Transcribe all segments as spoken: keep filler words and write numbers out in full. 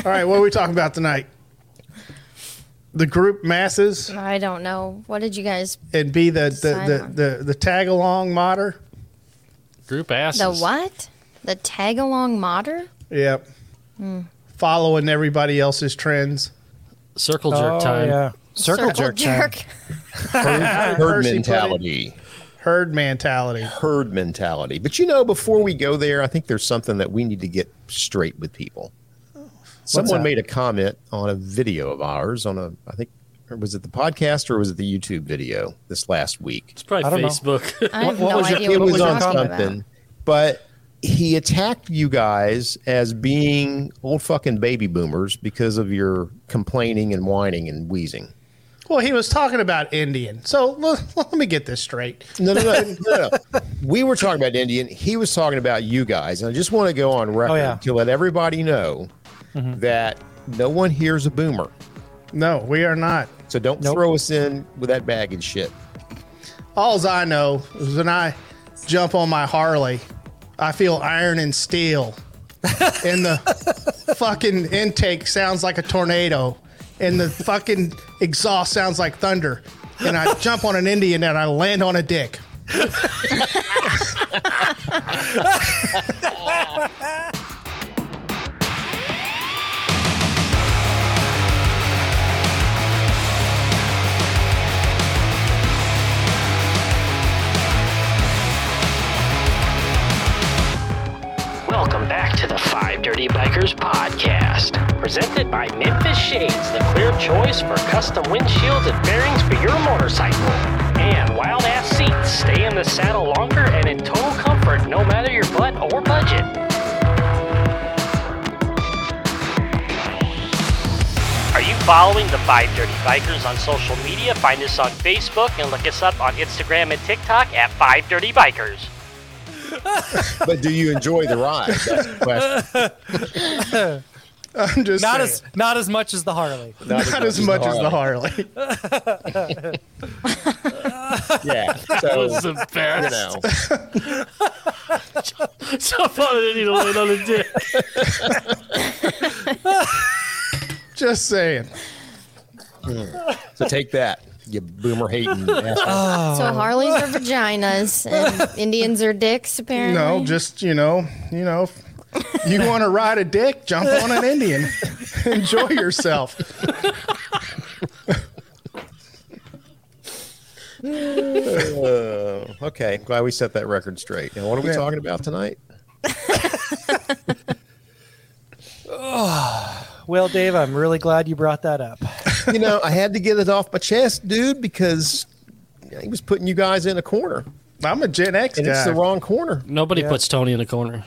All right, what are we talking about tonight? The group masses I don't know. What did you guys? and be the the Decide the, on. the, the tag along modder. Group asses. The what? The tag along modder? Yep. Following everybody else's trends. Circle jerk Oh, time. yeah. Circle, jerk, time. Herd Percy put mentality. Herd mentality. Herd mentality. But you know, before we go there, I think there's something that we need to get straight with people. Someone that? made a comment on a video of ours on a, I think, or was it the podcast or was it the YouTube video this last week? It's probably I don't know. Facebook. I have What no was your- idea It what was we're on talking something, about. but he attacked you guys as being old fucking baby boomers because of your complaining and whining and wheezing. Well, he was talking about Indian. So let, let me get this straight. No, no, no, no, no. We were talking about Indian. He was talking about you guys. And I just want to go on record Oh, yeah. to let everybody know that no one here is a boomer. No, we are not. So don't Nope. throw us in with that baggage shit. Alls I know is when I jump on my Harley, I feel iron and steel. And the fucking intake sounds like a tornado. And the fucking exhaust sounds like thunder. And I jump on an Indian and I land on a dick. Welcome back to the Five Dirty Bikers podcast, presented by Memphis Shades, the clear choice for custom windshields and bearings for your motorcycle. And Wild Ass Seats, stay in the saddle longer and in total comfort no matter your butt or budget. Are you following the Five Dirty Bikers on social media? Find us on Facebook and look us up on Instagram and TikTok at Five Dirty Bikers. But do you enjoy the ride? That's the question. I'm just Not saying. as not as much as the Harley. Not as much as the Harley. Yeah. That So, was the you best. know, Jump on it, need to land on the dick. Just saying. so take that, you boomer hating asshole. So Harleys are vaginas and Indians are dicks, apparently. No, just, you know, you know, you want to ride a dick, jump on an Indian. Enjoy yourself. Uh, okay, glad we set that record straight. Now, what are we Yeah. talking about tonight? Well, Dave, I'm really glad you brought that up. You know, I had to get it off my chest, dude, because he was putting you guys in a corner, I'm a Gen X and guy. it's the wrong corner. Nobody Yeah. puts Tony in a corner.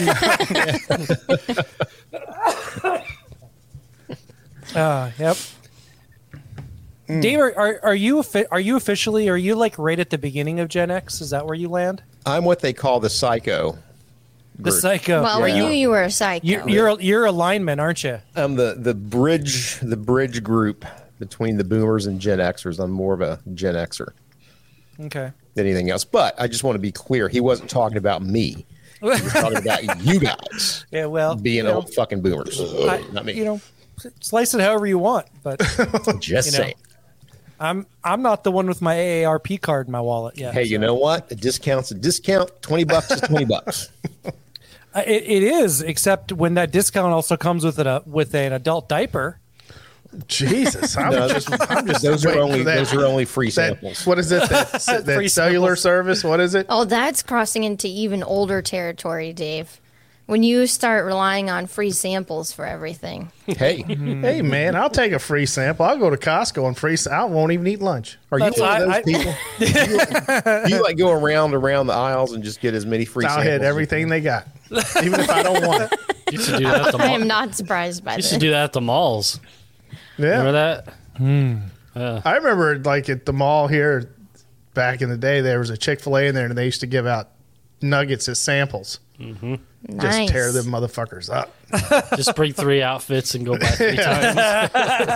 Uh, yep. Dave, are, are are you offi- are you officially are you like right at the beginning of Gen X? Is that where you land? I'm what they call the psycho. The group. psycho. Well, we Yeah. knew you were a psycho. You, you're a- you're a lineman, aren't you? I'm the the bridge the bridge group between the boomers and Gen Xers. I'm more of a Gen Xer Okay. than anything else. But I just want to be clear: he wasn't talking about me. He was talking about you guys Yeah. Well, being you know, old fucking boomers. I- Not me. You know, slice it however you want, but just you know. saying. I'm I'm not the one with my A A R P card in my wallet yet. Hey, you so. know what? A discount's a discount. Twenty bucks is twenty bucks. Uh, It, it is, except when that discount also comes with a with an adult diaper. Jesus. I'm No, just, I'm just Those are waiting only for that, those are only free that, samples. what is it? That, that Free cellular samples. service? What is it? Oh, that's crossing into even older territory, Dave. When you start relying on free samples for everything. Hey, Hey, man, I'll take a free sample. I'll go to Costco and free. I won't even eat lunch. are you That's- one of those I- I- people? you, like, you like go around around the aisles and just get as many free I'll samples? hit everything they got, even if I don't want it. You used to do that at the I mall. am not surprised by You used this. to do that at the malls. Remember Yeah, that? I remember like at the mall here back in the day, there was a Chick-fil-A in there, and they used to give out nuggets as samples. Nice. Just tear them motherfuckers up. Just bring three outfits and go back three times.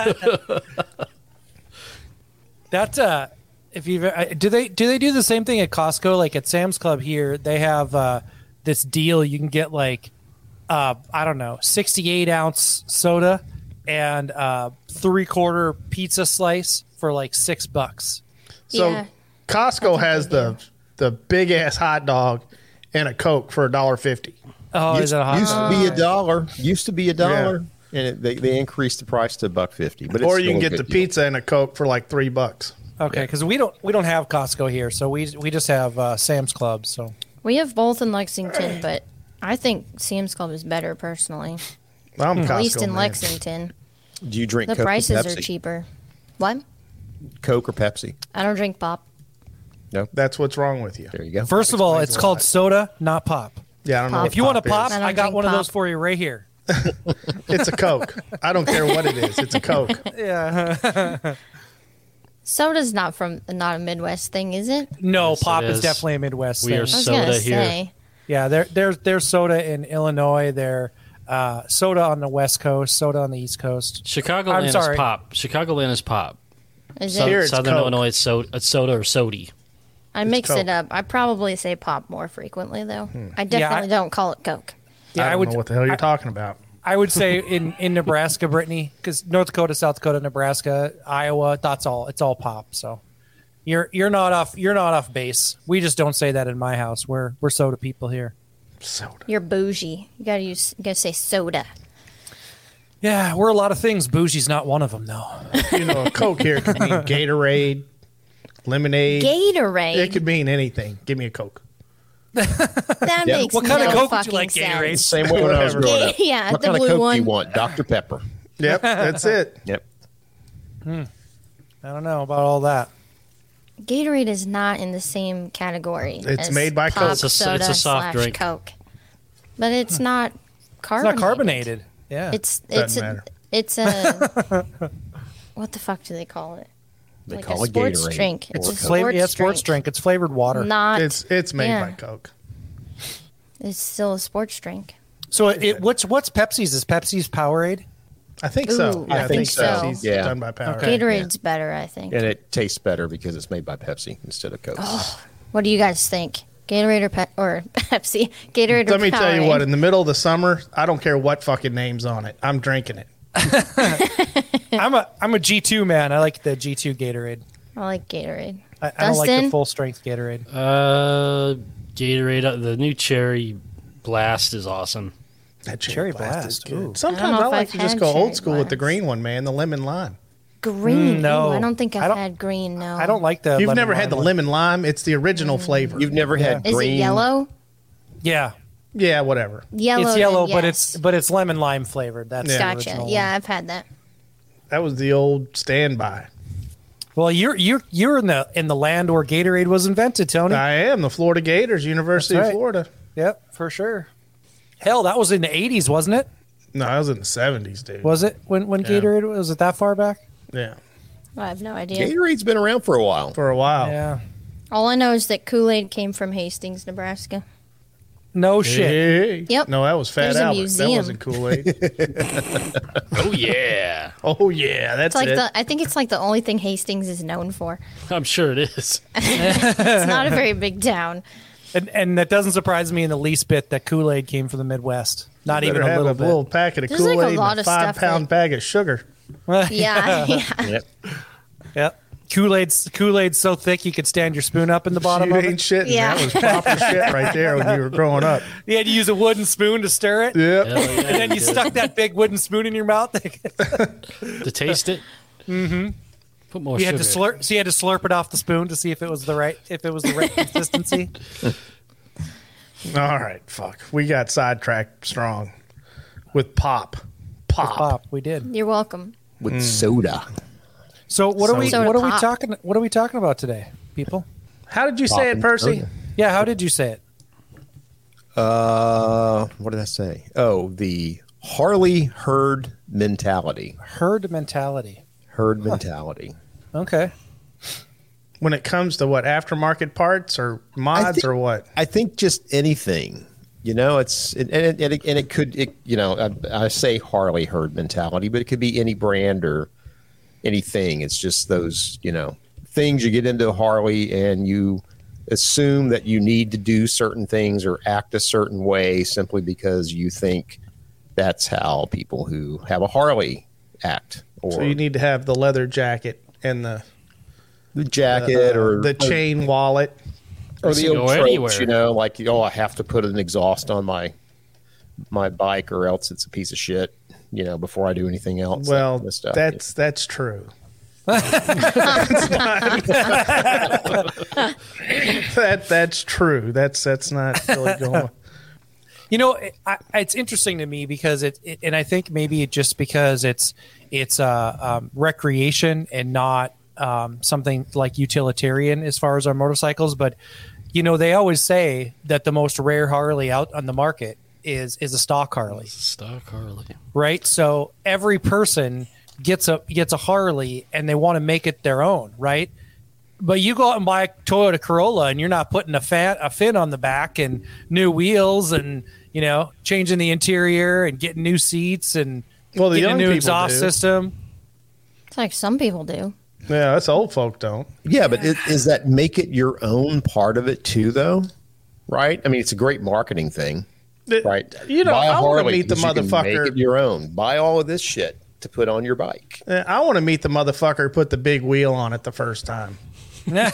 That uh, if you do they do they do the same thing at Costco? Like at Sam's Club here, they have uh, this deal. You can get like uh, I don't know, sixty-eight ounce soda and uh, three quarter pizza slice for like six bucks. So Yeah. Costco That's has what they the the big ass hot dog and a Coke for a dollar fifty. Oh, used, is it a hot used to dog? be a dollar. Used to be a dollar, and it, they they increased the price to a buck fifty. But it's Or you still can a get the good deal. pizza and a Coke for like three bucks. Okay, because we don't we don't have Costco here, so we we just have uh, Sam's Club. So We have both in Lexington, but I think Sam's Club is better personally. I'm Costco, At least in man. Lexington. Do you drink The Coke or prices Pepsi? are cheaper. What? Coke or Pepsi? I don't drink pop. No. That's what's wrong with you. There you go. first of all, Explains it's a called lot. soda, not pop. Yeah, I don't know. Pop. what If you want a pop, is. I don't I got drink one of pop. those for you right here. It's a Coke. I don't care what it is. It's a Coke. Yeah. Soda's not from not a Midwest thing, is it? No, Yes, it pop is is. definitely a Midwest We thing. are I was Soda gonna here. say. Yeah, there, there's there's soda in Illinois. There, uh, soda on the West Coast, soda on the East Coast. Chicagoland I'm is sorry. pop. Chicagoland is pop. Is South- it? Here it's Southern Coke. Illinois, it's soda, it's soda or sody. I mix Coke. it up. I probably say pop more frequently though. I definitely I- don't call it Coke. Yeah, I I, don't would. know what the hell you're I, talking about. I would say in, in Nebraska, Brittany, because North Dakota, South Dakota, Nebraska, Iowa, that's all. It's all pop. So you're you're not off you're not off base. We just don't say that in my house. We're we're soda people here. Soda. You're bougie. You gotta use. You gotta say soda. Yeah, we're a lot of things. Bougie's not one of them, though. You know, a Coke here could mean Gatorade, lemonade. Gatorade. It could mean anything. Give me a Coke. that Yeah. makes What kind no of Coke would you fucking like, Gatorade? sense. Same way when I was Whatever. growing up. Yeah, what the kind of blue Coke do one. you want? Doctor Pepper. Yep, that's it. Yep. I don't know about all that. Gatorade is not in the same category. It's as made by pop, Coke. It's a- soda it's a soft slash drink. Coke, but it's not It's carbonated. not carbonated. Yeah. It's it's Doesn't a, matter. it's a what the fuck do they call it? They like call a it sports Gatorade. drink. It's a flavor. Yeah, sports drink. It's flavored water. Not It's it's made yeah. by Coke. It's still a sports drink. So it, what's what's Pepsi's? Is Pepsi's Powerade? I think so. Ooh, Yeah, I think so. Pepsi's Yeah. done by Power. Okay. Gatorade's better, I think. And it tastes better because it's made by Pepsi instead of Coke. What do you guys think? Gatorade or, Pe- or Pepsi? Gatorade or Let me tell you Powerade? what. In the middle of the summer, I don't care what fucking name's on it. I'm drinking it. I'm a I'm a G two man. I like the G two Gatorade. I like Gatorade. I, I don't like the Dustin? full strength Gatorade. Uh, Gatorade, uh, the new Cherry Blast is awesome. That Cherry Blast is Blast, good. ooh. Sometimes I don't I, know if like I've to just had go Cherry old school with the Blast. green one, man. The lemon lime. Green? Mm, no. Ooh, I don't think I've I don't- had green, no. I don't like the. You've lemon never had lime the one. lemon lime. It's the original flavor. You've never had Is green. it yellow? Yeah, yeah, whatever. Yellow. it's yellow, then but yes. it's but it's lemon lime flavored. That's Yeah. the Gotcha. original Yeah, one. I've had that. That was the old standby. Well, you're you're you're in the in the land where Gatorade was invented, Tony. I am the Florida Gators, University That's of right. Florida. Yep, for sure. Hell, that was in the eighties, wasn't it? No, I was in the seventies, dude. Was it when when Yeah. Gatorade was it that far back? Yeah, I have no idea. Gatorade's been around for a while. for a while. Yeah. All I know is that Kool-Aid came from Hastings, Nebraska. No shit. Hey. Yep. No, that was Fat There's a Albert. That museum. wasn't Kool-Aid. Oh, yeah. Oh yeah, that's It's like it. the I think it's like the only thing Hastings is known for. I'm sure it is. It's not a very big town. And and that doesn't surprise me in the least bit that Kool-Aid came from the Midwest. Not Better even a have little a bit. little packet of There's like a Kool-Aid lot and a of stuff five-pound that- bag of sugar. Yeah, yeah. Yep. Yep. Kool-Aid's Kool-Aid's so thick you could stand your spoon up in the bottom Shit of ain't it. shit. and Yeah. That was proper shit right there when you were growing up. You had to use a wooden spoon to stir it. Yep. Hell yeah, And then you did. stuck that big wooden spoon in your mouth. To taste it? Mm-hmm. Put more You sugar. had to slurp, so you had to slurp it off the spoon to see if it was the right, if it was the right consistency. All right, fuck. We got sidetracked strong with pop. Pop. Pop, we did. You're welcome. With soda. So what are we, Soda what are we pop. talking, what are we talking about today, people? How did you say it, Popping Percy? soda. Yeah, how did you say it? Uh, what did I say? Oh, the Harley herd mentality. Herd mentality. Herd mentality. Okay. When it comes to what, aftermarket parts or mods think- or what? I think just anything. You know, it's and it, and it, and it could, it, you know, I, I say Harley herd mentality, but it could be any brand or anything. It's just those, you know, things you get into Harley and you assume that you need to do certain things or act a certain way simply because you think that's how people who have a Harley act. Or So you need to have the leather jacket and the the jacket uh, or the chain wallet. or the You can old go tropes, anywhere. you know, like, oh, I have to put an exhaust on my my bike or else it's a piece of shit, you know, before I do anything else. that Well, kind of stuff. that's that's true. that that's true. That's that's not really going. You know, it, I, it's interesting to me because it, it, and I think maybe it just because it's it's uh, um, recreation and not um, something like utilitarian as far as our motorcycles. But you know, they always say that the most rare Harley out on the market is is a stock Harley, Stock Harley. right? So every person gets a gets a Harley and they want to make it their own, right? But you go out and buy a Toyota Corolla and you're not putting a fan a fin on the back and new wheels and, you know, changing the interior and getting new seats and Well, the getting young a new people exhaust do. system. It's like some people do. Yeah, that's old folk don't. Yeah, but it, is that make it your own part of it too, though? Right? I mean, it's a great marketing thing, right? You know, Buy a I want to Harley meet the because you can make motherfucker. it your own. Buy all of this shit to put on your bike. Uh, I want to meet the motherfucker who put the big wheel on it the first time. Yeah,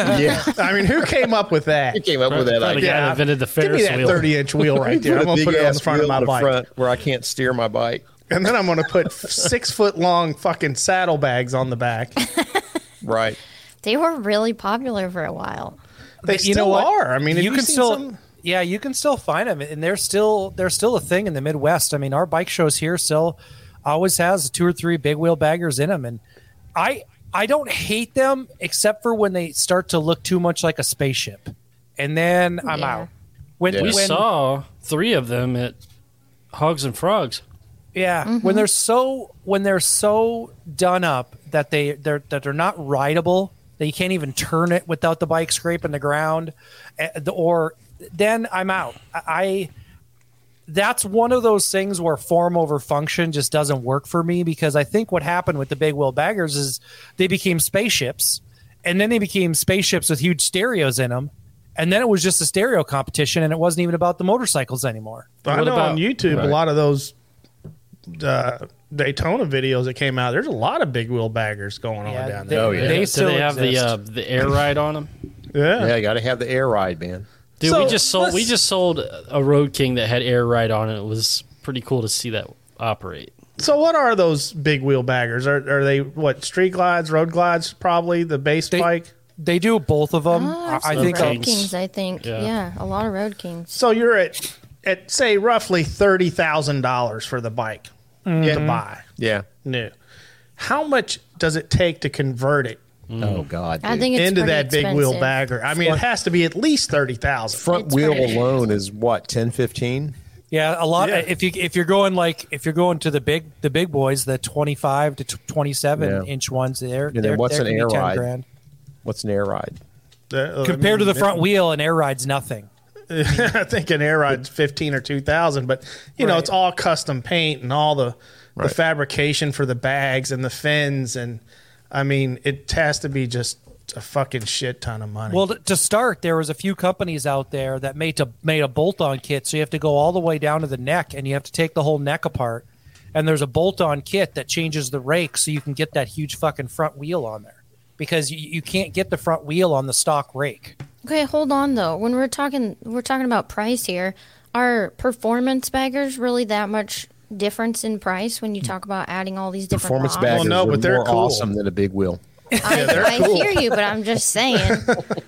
I mean, who came up with that? you came up with that Probably the idea. guy that invented the Give me Ferris that wheel. thirty-inch wheel right there. I'm Put a gonna put it on the big-ass front of wheel my in the bike, front where I can't steer my bike. and then I'm gonna put six foot long fucking saddlebags on the back. Right. They were really popular for a while. They You still know what? are. I mean, have you you can seen still, some- yeah, you can still find them, and they're still they're still a thing in the Midwest. I mean, our bike shows here still always has two or three big wheel baggers in them, and I I don't hate them except for when they start to look too much like a spaceship, and then I'm Yeah. out. When, Yeah. We when, saw three of them at Hogs and Frogs. Yeah, when they're so when they're so done up that they they're that they're not rideable, that you can't even turn it without the bike scraping the ground, eh, the- or then I'm out. I that's one of those things where form over function just doesn't work for me, because I think what happened with the big wheel baggers is they became spaceships, and then they became spaceships with huge stereos in them. And then it was just a stereo competition, and it wasn't even about the motorcycles anymore. I What know about- on YouTube Right. a lot of those uh, Daytona videos that came out. There's a lot of big wheel baggers going on Yeah, down they- there. Oh, yeah. They Do still they have exist. the uh, the air ride on them? Yeah. Yeah, you got to have the air ride, man. Dude, So, we just sold we let's- just sold a Road King that had air ride on it. It was pretty cool to see that operate. So what are those big wheel baggers? Are are they what, street glides, road glides? Probably the base They- bike. They do both of them. Oh, I, I've I seen think. Road Kings. Kings. I think. Yeah. Yeah. a lot of Road Kings. So you're at at say roughly thirty thousand dollars for the bike to buy Yeah. new. How much does it take to convert it Oh, God. I dude. think it's into pretty that big wheel expensive. bagger? I mean, it has to be at least thirty thousand. front It's wheel pretty alone is what, ten, fifteen? Yeah, a lot. Yeah. If you if you're going like if you're going to the big the big boys, the twenty-five to twenty-seven Yeah. inch ones, there. then what's an air ride? Grand. What's an air ride? Compared to the front wheel, an air ride's nothing. I think an air ride's fifteen or two thousand, but you know Right. it's all custom paint and all the the Right. fabrication for the bags and the fins, and I mean it has to be just a fucking shit ton of money. Well, to- to start, there was a few companies out there that made a made a bolt-on kit, so you have to go all the way down to the neck, and you have to take the whole neck apart. And there's a bolt-on kit that changes the rake, so you can get that huge fucking front wheel on there, because you, you can't get the front wheel on the stock rake. Okay, hold on though. When we're talking, we're talking about price here. Are performance baggers really that much difference in price when you talk about adding all these different Performance models? baggers no, are but they're more cool. awesome than a big wheel. I, I hear you, but I'm just saying,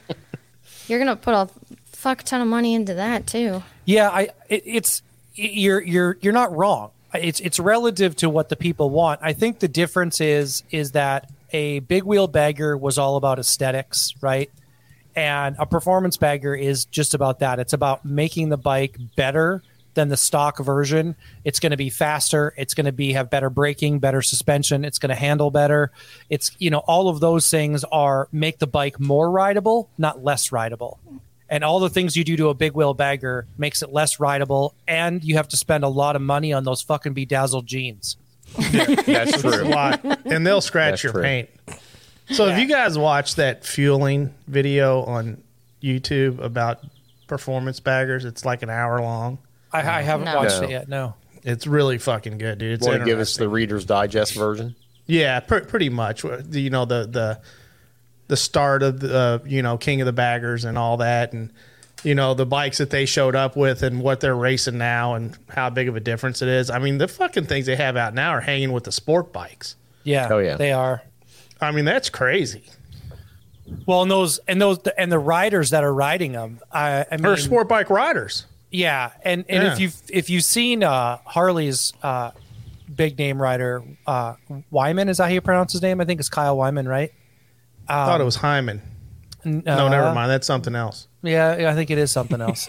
you're gonna put a fuck ton of money into that too. Yeah, I it, it's you're you're you're not wrong. It's it's relative to what the people want. I think the difference is is that a big wheel bagger was all about aesthetics, right? And a performance bagger is just about that. It's about making the bike better than the stock version. It's going to be faster. It's going to be have better braking, better suspension. It's going to handle better. It's, you know, all of those things are make the bike more rideable, not less rideable. And all the things you do to a big wheel bagger makes it less rideable, and you have to spend a lot of money on those fucking bedazzled jeans. That's a true. lot, and they'll scratch That's your true. paint. So if you guys watch that fueling video on YouTube about performance baggers, it's like an hour long. I, I haven't No. watched No. it yet. No. It's really fucking good, dude. It's Want to give us the interesting. Reader's Digest version? Yeah, pr- pretty much. You know, the the the start of the uh, you know King of the Baggers and all that, and you know the bikes that they showed up with and what they're racing now and how big of a difference it is. I mean, the fucking things they have out now are hanging with the sport bikes. Yeah. Oh, yeah. They are. I mean, that's crazy. Well, and those and those and the riders that are riding them. I, I mean, Or sport bike riders. yeah, and and Yeah. if you've if you've seen uh, Harley's uh, big name rider uh, Wyman, is that how you pronounce his name? I think it's Kyle Wyman, right? I thought it was Hyman. N- No, uh, never mind. That's something else. Yeah, yeah, I think it is something else.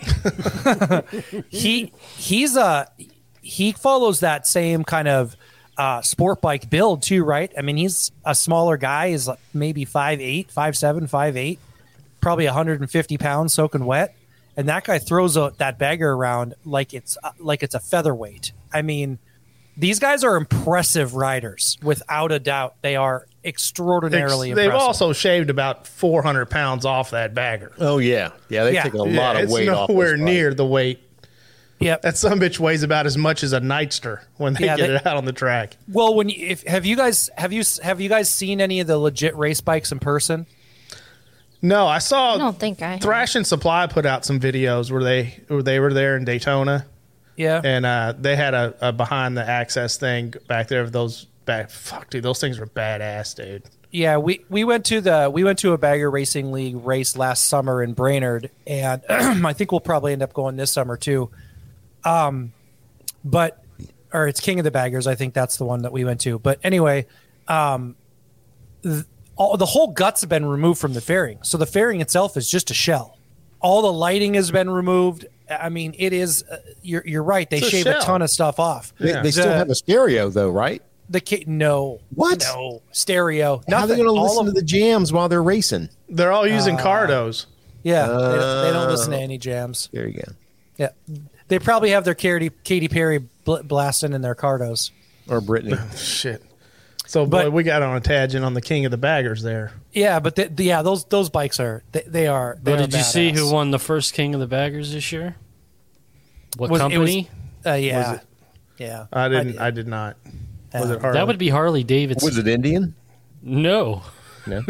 he he's a he follows that same kind of uh, sport bike build too, right? I mean, he's a smaller guy. He's like maybe five eight, five seven, five eight, probably one hundred fifty pounds soaking wet, and that guy throws a, that bagger around like it's uh, like it's a featherweight. I mean, these guys are impressive riders, without a doubt. They are extraordinarily They've impressive. also shaved about four hundred pounds off that bagger. Oh, yeah. Yeah, they've Yeah. taken a Yeah, lot of it's weight off. nowhere this bike. near the weight. Yep. That some bitch weighs about as much as a Nightster when they Yeah, get they- it out on the track. Well, when you, if have you guys have you have you guys seen any of the legit race bikes in person? No, I saw I don't think I have. Thrash and Supply put out some videos where they where they were there in Daytona, Yeah. and uh, they had a, a behind the access thing back there. Of those back, fuck, dude, those things are badass, dude. Yeah, we, we went to the we went to a Bagger Racing League race last summer in Brainerd, and I think we'll probably end up going this summer too. Um, but or it's King of the Baggers. I think that's the one that we went to. But anyway, um, th- all the whole guts have been removed from the fairing, so the fairing itself is just a shell. All the lighting has been removed. I mean, it is. Uh, you're you're right. They It's a shave shell. a ton of stuff off. They, Yeah. they still The- have a stereo, though, right? The ki- no What? no stereo. How are they Nothing. going to All listen of- to the jams while they're racing? They're all Uh, using Cardos. Yeah, they, don't, they don't Uh, listen to any jams. There you go. Yeah, they probably have their Katy, Katy Perry bl- blasting in their Cardos. Or Brittany. Shit. So, boy, But- we got on a tangent on the King of the Baggers there. Yeah, but the, the, yeah, those those bikes are they, they are. They But are did you see badass. who won the first King of the Baggers this year? What Was- it company? Uh, yeah, Was it- yeah. I didn't. I did not. Was Yeah. it Harley? that would be Harley Davidson. Was it Indian? No. No.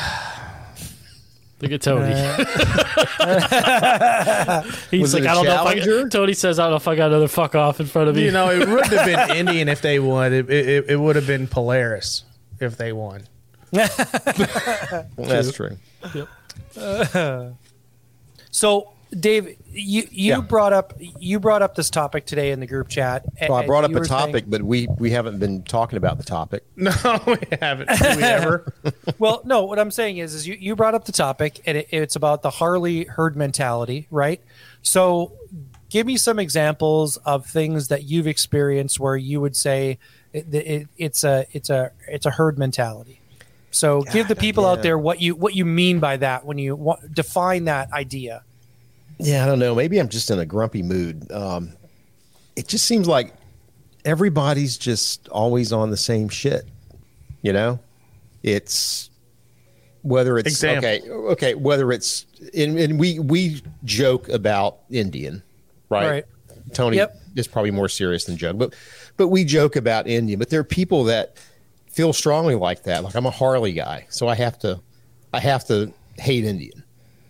Look at Tony. He's Was like, it a I don't know if I Challenger? got, Tony says, I don't know if I got another fuck off in front of me. You know, it wouldn't have been Indian if they won. It, it, it would have been Polaris if they won. That's true. So, Dave, you you Yeah. brought up you brought up this topic today in the group chat. and- Well, I brought and up you a were saying- topic, but we, we haven't been talking about the topic. No, we haven't. Did we ever? Well, no, what I'm saying is, is you, you brought up the topic, and it, it's about the Harley herd mentality, right? So, give me some examples of things that you've experienced where you would say it, it, it's a it's a it's a herd mentality. So, give the people yeah. out there what you what you mean by that when you want, define that idea. Yeah, I don't know. Maybe I'm just in a grumpy mood. Um, it just seems like everybody's just always on the same shit. You know, it's whether it's Example. okay, okay, whether it's and, and we we joke about Indian, right? Right. Tony Yep. is probably more serious than joke, but but we joke about Indian. But there are people that feel strongly like that. Like I'm a Harley guy, so I have to I have to hate Indian.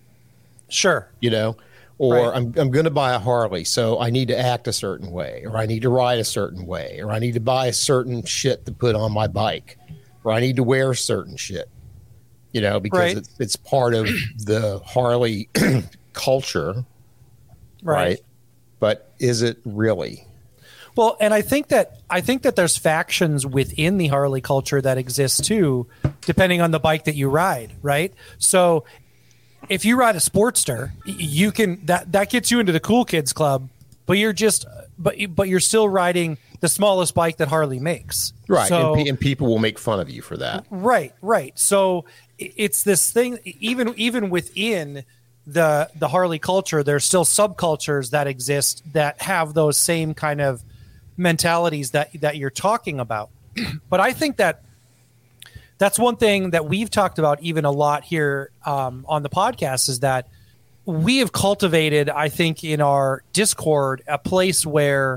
Sure. You know, or Right. I'm I'm going to buy a Harley, so I need to act a certain way, or I need to ride a certain way, or I need to buy a certain shit to put on my bike, or I need to wear certain shit. You know, because Right. it's it's part of the Harley culture, right? But is it really? Well, and I think that I think that there's factions within the Harley culture that exist too, depending on the bike that you ride, right? So if you ride a Sportster, y- you can that that gets you into the cool kids club, but you're just but you- but you're still riding the smallest bike that Harley makes, Right. So, and, pe- and people will make fun of you for that. Right, right. So i- it's this thing. Even even within the the Harley culture, there's still subcultures that exist that have those same kind of mentalities that that you're talking about. But I think that that's one thing that we've talked about even a lot here um, on the podcast is that we have cultivated, I think, in our Discord, a place where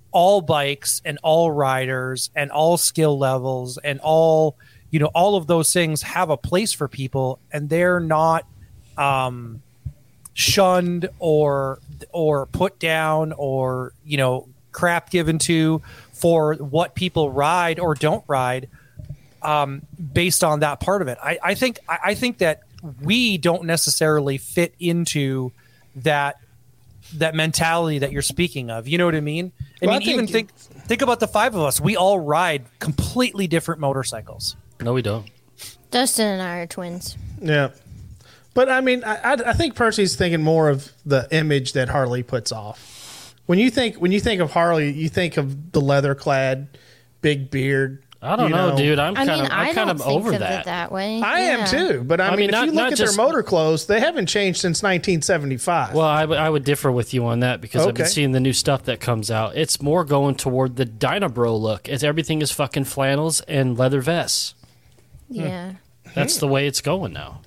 all bikes and all riders and all skill levels and all, you know, all of those things have a place for people, and they're not um, shunned or or put down or, you know, crap given to for what people ride or don't ride um, based on that part of it. I, I think I, I think that we don't necessarily fit into that that mentality that you're speaking of. You know what I mean? I Well, mean, I even think- think think about the five of us. We all ride completely different motorcycles. No, we don't. Dustin and I are twins. Yeah. But I mean, I, I, I think Percy's thinking more of the image that Harley puts off. When you think when you think of Harley, you think of the leather clad, big beard. I don't you know, dude. I'm I kind mean, of I I'm kind don't of think over of that. it that way. I Yeah. am too, but I, I mean, mean, if not- you look not at just- their motor clothes, they haven't changed since nineteen seventy-five. Well, I, would- I would differ with you on that because I've been Okay. seeing the new stuff that comes out. It's more going toward the Dynabro look. It's everything is fucking flannels and leather vests. Yeah. That's the way it's going now.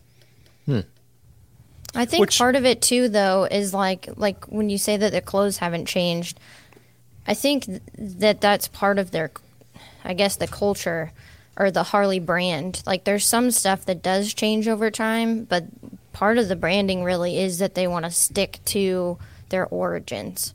I think Which- part of it too, though, is like like when you say that the clothes haven't changed. I think th- that that's part of their, I guess, the culture or the Harley brand. Like, there's some stuff that does change over time, but part of the branding really is that they want to stick to their origins.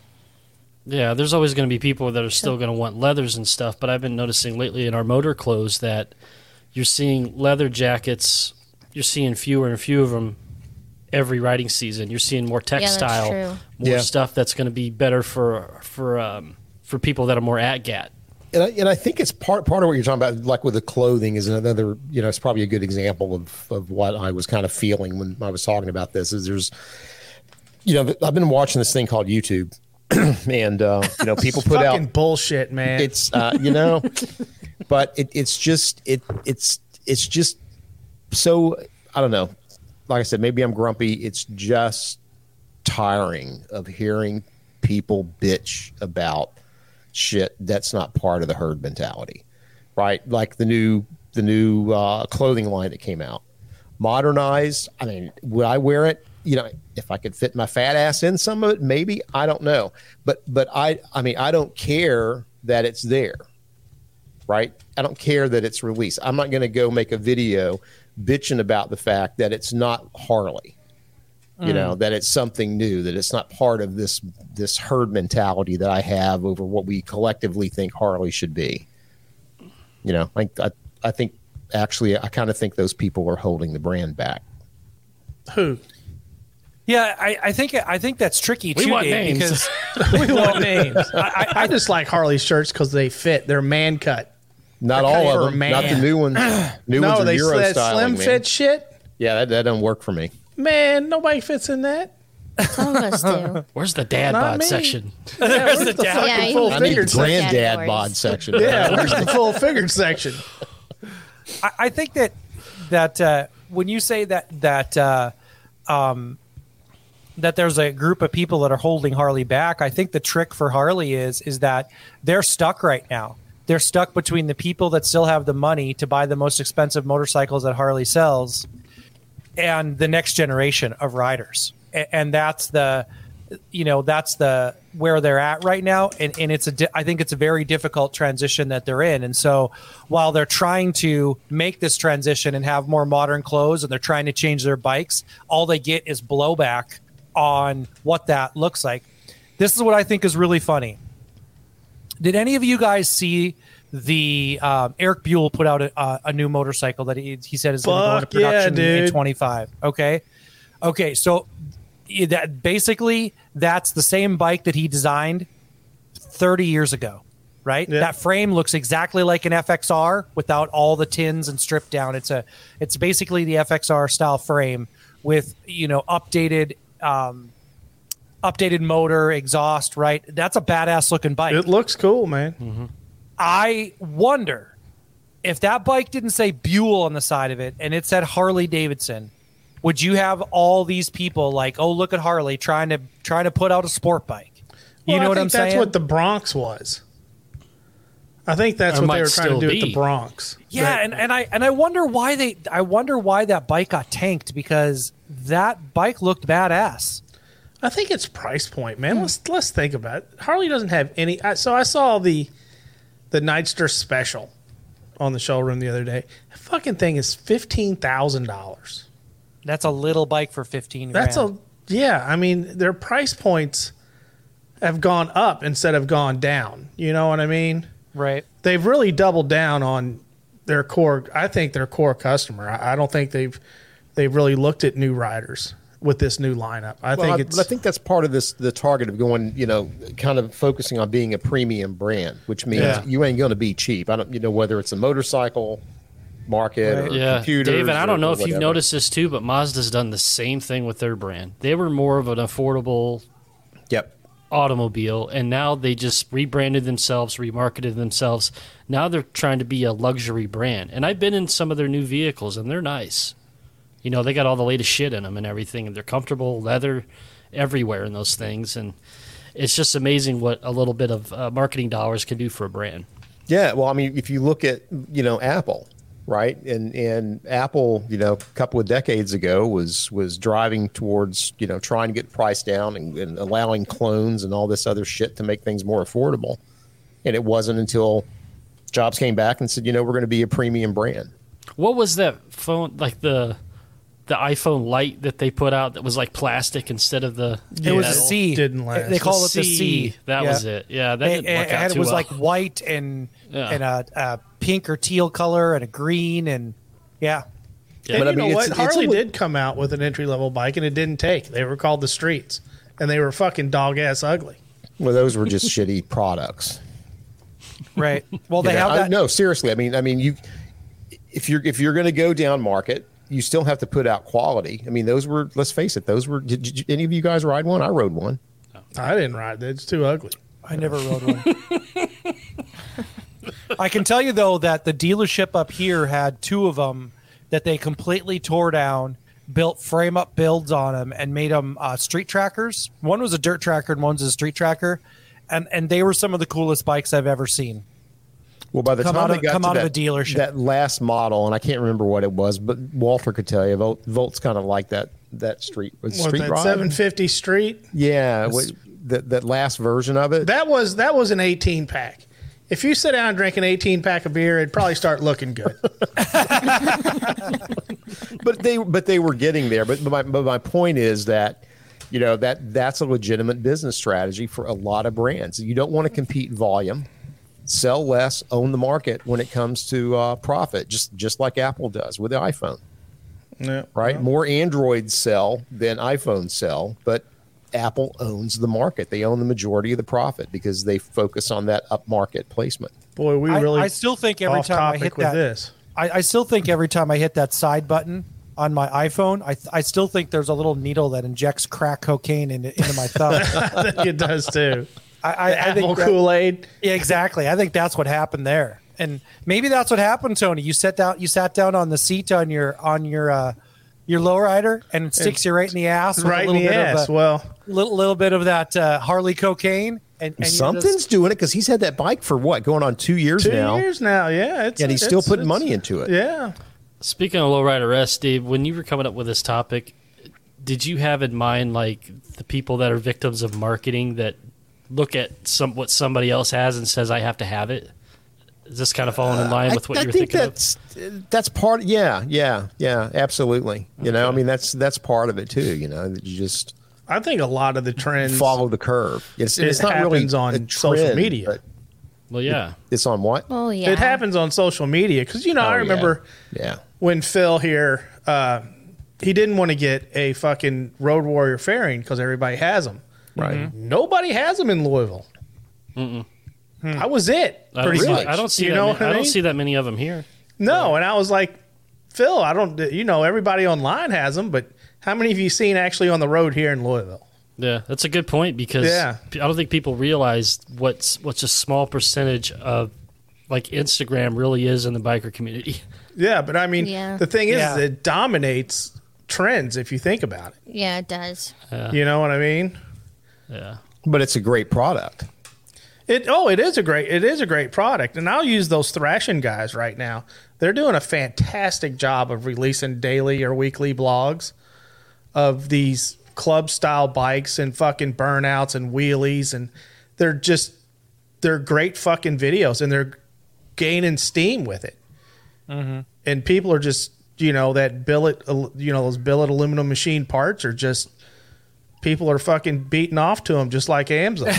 Yeah, there's always going to be people that are still going to want leathers and stuff, but I've been noticing lately in our motor clothes that you're seeing leather jackets, you're seeing fewer and fewer of them every riding season. You're seeing more that's textile, true. more Yeah. stuff that's going to be better for for um, for people that are more at gat. And I, and I think it's part part of what you're talking about, like with the clothing, is another. You know, it's probably a good example of of what I was kind of feeling when I was talking about this. Is there's, you know, I've been watching this thing called YouTube, and uh, you know, people put fucking out bullshit, man. it's uh, you know, but it, it's just it it's it's just so I don't know. Like I said, maybe I'm grumpy. It's just tiring of hearing people bitch about shit that's not part of the herd mentality, right? Like the new the new uh, clothing line that came out, modernized. I mean, would I wear it? You know, if I could fit my fat ass in some of it, maybe. I don't know, but but I I mean, I don't care that it's there, right? I don't care that it's released. I'm not going to go make a video bitching about the fact that it's not Harley. You know, that it's something new, that it's not part of this this herd mentality that I have over what we collectively think Harley should be. You know, I I, I think actually I kind of think those people are holding the brand back. Who? Yeah, I, I think I think that's tricky We too, want Dave, names. because we want names. I, I, I just like Harley shirts because they fit. They're man cut. Not They're all cut of for them, a not the man. new ones. New ones No, are they Euro that styling, slim man. fit shit. Yeah, that, that doesn't work for me. Man, nobody fits in that. Some of us do. Where's the dad Not bod me. section? there's the fucking dad. Yeah, full you- I need the figured section. granddad Categories. bod section. Yeah, where's the full figured section? I, I think that that uh, when you say that that uh, um, that there's a group of people that are holding Harley back, I think the trick for Harley is is that they're stuck right now. They're stuck between the people that still have the money to buy the most expensive motorcycles that Harley sells and the next generation of riders. A- And that's the, you know, that's the where they're at right now. And, and it's a, di- I think it's a very difficult transition that they're in. And so while they're trying to make this transition and have more modern clothes and they're trying to change their bikes, all they get is blowback on what that looks like. This is what I think is really funny. Did any of you guys see the um, Eric Buell put out a, a, a new motorcycle that he, he said is going to go into Fuck yeah, production in dude. twenty-five? Okay, okay. So i- that basically that's the same bike that he designed thirty years ago, right? Yeah. That frame looks exactly like an F X R without all the tins and stripped down. It's a it's basically the F X R style frame with, you know, updated. Um, updated motor, exhaust, right? That's a badass looking bike. It looks cool, man. I wonder if that bike didn't say Buell on the side of it and it said Harley Davidson, would you have all these people like, oh, look at Harley trying to trying to put out a sport bike? You Well, know I what think I'm that's saying? what the Bronx was. I think that's Or what might they were trying to still do with be. the Bronx. Yeah, That- and, and I and I wonder why they I wonder why that bike got tanked because that bike looked badass. I think it's price point, man. Let's let's think about it. Harley doesn't have any. I, so I saw the the Nightster special on the showroom the other day. That fucking thing is fifteen thousand dollars. That's a little bike for fifteen. That's grand. a yeah. I mean, their price points have gone up instead of gone down. You know what I mean? right. They've really doubled down on their core. I think their core customer. I, I don't think they've they've really looked at new riders with this new lineup. I Well, think I, it's. but I think that's part of this, the target of going, you know, kind of focusing on being a premium brand, which means Yeah. you ain't going to be cheap. I don't, you know, whether it's a motorcycle market or Yeah, computers. David, I or- don't know or if you've whatever. noticed this too, but Mazda's done the same thing with their brand. They were more of an affordable Yep. automobile, and now they just rebranded themselves, remarketed themselves. Now they're trying to be a luxury brand. And I've been in some of their new vehicles, and they're nice. You know, they got all the latest shit in them and everything, and they're comfortable, leather everywhere in those things. And it's just amazing what a little bit of uh, marketing dollars can do for a brand. Yeah, well, I mean, if you look at, you know, Apple, right, and and Apple, you know, a couple of decades ago was was driving towards, you know, trying to get the price down and, and allowing clones and all this other shit to make things more affordable. And it wasn't until Jobs came back and said, you know, we're going to be a premium brand. What was that phone, like the the iPhone Lite that they put out that was like plastic instead of the It was a metal? C. Didn't last. They call it the C. C. That Yeah. was it. Yeah, that It, didn't work it, out had- it too was well. like white and Yeah. and a, a pink or teal color and a green and yeah. And But I you mean, know it's- what? it's Harley a li- did come out with an entry level bike, and it didn't take. They were called the Streets, and they were fucking dog ass ugly. Well, those were just shitty products. Right. Well, they You know, have I- that. no, seriously. I mean, I mean, you if you're if you're going to go down market, you still have to put out quality. I mean, those were. Let's face it. Those were. Did, did any of you guys ride one? I rode one. I didn't ride that. It's too ugly. I never rode one. I can tell you though that the dealership up here had two of them that they completely tore down, built frame up builds on them, and made them uh, street trackers. One was a dirt tracker and one's a street tracker, and and they were some of the coolest bikes I've ever seen. Well, by the Come time out they of- got come to out of that, a dealership. that last model, and I can't remember what it was, but Walter could tell you. Volt, Volt's kind of like that. That street was What, street that ride. seven fifty Street? Yeah, what, that that last version of it. That was that was an eighteen pack. If you sit down and drink an eighteen pack of beer, it'd probably start looking good. but they but they were getting there. But my but my point is that, you know, that that's a legitimate business strategy for a lot of brands. You don't want to compete volume, sell less, own the market when it comes to uh, profit. Just just like Apple does with the iPhone, Yeah. right? More Androids sell than iPhones sell, but Apple owns the market. They own the majority of the profit because they focus on that upmarket placement. Boy, we I, really I still think every off time I topic hit with that, this. I, I still think every time I hit that side button on my iPhone, I I still think there's a little needle that injects crack cocaine into, into my thumb. I think it does too. I, I, I Apple think that- Kool Aid. Yeah, exactly. I think that's what happened there, and maybe that's what happened, Tony. You sat down. You sat down on the seat on your on your uh, your lowrider, and it sticks you right in the ass. With Right a in little the bit ass. Of a, Well, little, little bit of that uh, Harley cocaine, and, and you're Something's just- doing it because he's had that bike for what, going on two years two now, years now. Yeah, it's, and he's still it's- putting it's- money into it. Yeah. Speaking of lowrider S, Dave, when you were coming up with this topic, did you have in mind like the people that are victims of marketing that look at some what somebody else has and says I have to have it? Is this kind of falling in line with what I, I you're think thinking of? that's that's part. Yeah, yeah, yeah, absolutely. You know, I mean, that's that's part of it too. You know, that you just I think a lot of the trends follow the curve. It's, It it's not really happens on a social trend, media. but Well, yeah. It's on what? Oh yeah. It happens on social media because you know Oh, I yeah. remember Yeah. when Phil here, uh, he didn't want to get a fucking Road Warrior fairing because everybody has them. Right. Nobody has them in Louisville. I was it. I don't, Pretty see, much. I don't see You that. know ma- what I I don't mean? see that many of them here. No, and I was like, Phil, I don't. You know, everybody online has them, but how many have you seen actually on the road here in Louisville? Yeah, that's a good point because Yeah. I don't think people realize what's what's a small percentage of like Instagram really is in the biker community. Yeah, but I mean, Yeah. the thing is, Yeah. it dominates trends if you think about it. Yeah, it does. You know what I mean? Yeah. But it's a great product. It oh, it is a great it is a great product, and I'll use those thrashing guys right now. They're doing a fantastic job of releasing daily or weekly blogs of these club style bikes and fucking burnouts and wheelies, and they're just they're great fucking videos, and they're gaining steam with it. Mm-hmm. And people are just, you know, that billet, you know, those billet aluminum machine parts are just, people are fucking beating off to them just like Amza.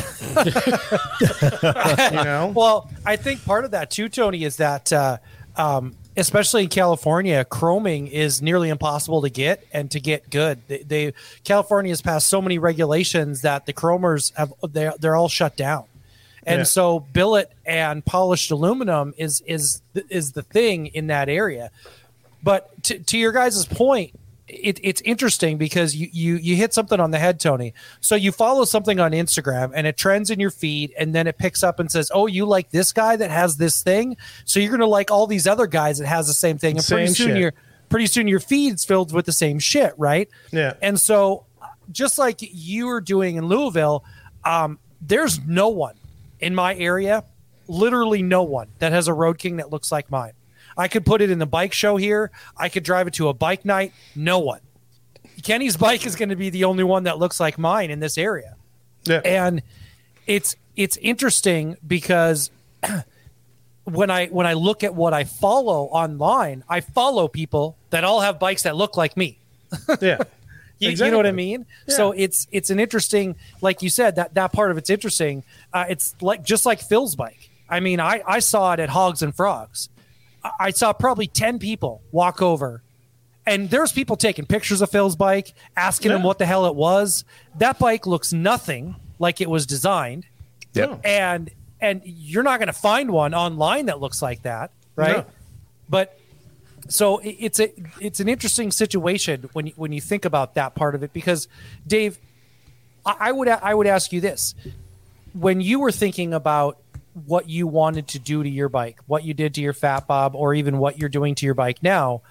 You know? Well, I think part of that too, Tony, is that uh, um, especially in California, chroming is nearly impossible to get and to get good. They, they California has passed so many regulations that the chromers have they're, they're all shut down. And Yeah. so billet and polished aluminum is is is the thing in that area. But to, to your guys' point, it, it's interesting because you, you you hit something on the head, Tony. So you follow something on Instagram and it trends in your feed, and then it picks up and says, "Oh, you like this guy that has this thing, so you're going to like all these other guys that has the same thing." And pretty Same soon shit. your pretty soon your feed's filled with the same shit, right? Yeah. And so, just like you were doing in Louisville, um, there's no one in my area, literally no one that has a Road King that looks like mine. I could put it in the bike show here. I could drive it to a bike night. No one. Kenny's bike is going to be the only one that looks like mine in this area. Yeah. And it's it's interesting because when I when I look at what I follow online, I follow people that all have bikes that look like me. Yeah. You, you know what I Exactly. mean? Yeah. So it's it's an interesting, like you said, that that part of it's interesting. Uh, it's like just like Phil's bike. I mean, I, I saw it at Hogs and Frogs. I, I saw probably ten people walk over, and there's people taking pictures of Phil's bike, asking him Yeah. what the hell it was. That bike looks nothing like it was designed, Yep. and and you're not going to find one online that looks like that, right? No. But so it- it's a it's an interesting situation when you, when you think about that part of it, because Dave, I, I would I would ask you this: when you were thinking about what you wanted to do to your bike, what you did to your Fat Bob, or even what you're doing to your bike now,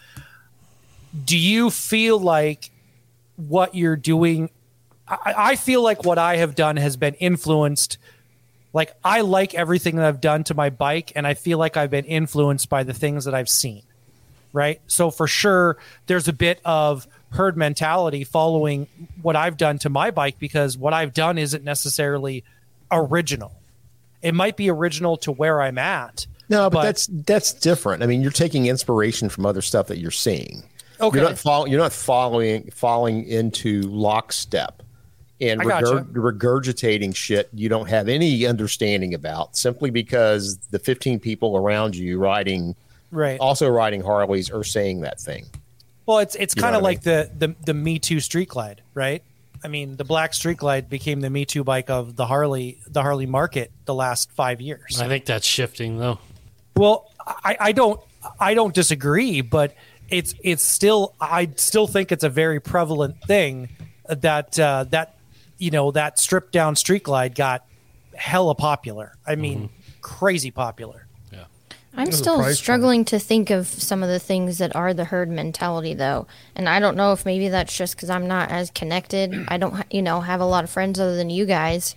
do you feel like what you're doing? I, I feel like what I have done has been influenced. Like, I like everything that I've done to my bike, and I feel like I've been influenced by the things that I've seen. Right. So for sure, there's a bit of herd mentality following what I've done to my bike, because what I've done isn't necessarily original. It might be original to where I'm at. No, but, But- that's that's different. I mean, you're taking inspiration from other stuff that you're seeing. Okay. You're not follow, You're not following falling into lockstep and I gotcha. regur- regurgitating shit you don't have any understanding about, simply because the fifteen people around you riding, Right. also riding Harleys, are saying that thing. Well, it's it's You know kind of what I like the, the the Me Too Street Glide, right? I mean, the Black Street Glide became the Me Too bike of the Harley the Harley market the last five years. I think that's shifting though. Well, I, I don't I don't disagree, but it's it's still I still think it's a very prevalent thing that uh, that you know that stripped down Street Glide got hella popular. I mean, crazy popular. I'm There's a still price struggling to think of some of the things that are the herd mentality, though. And I don't know if maybe that's just because I'm not as connected. I don't, ha- you know, have a lot of friends other than you guys.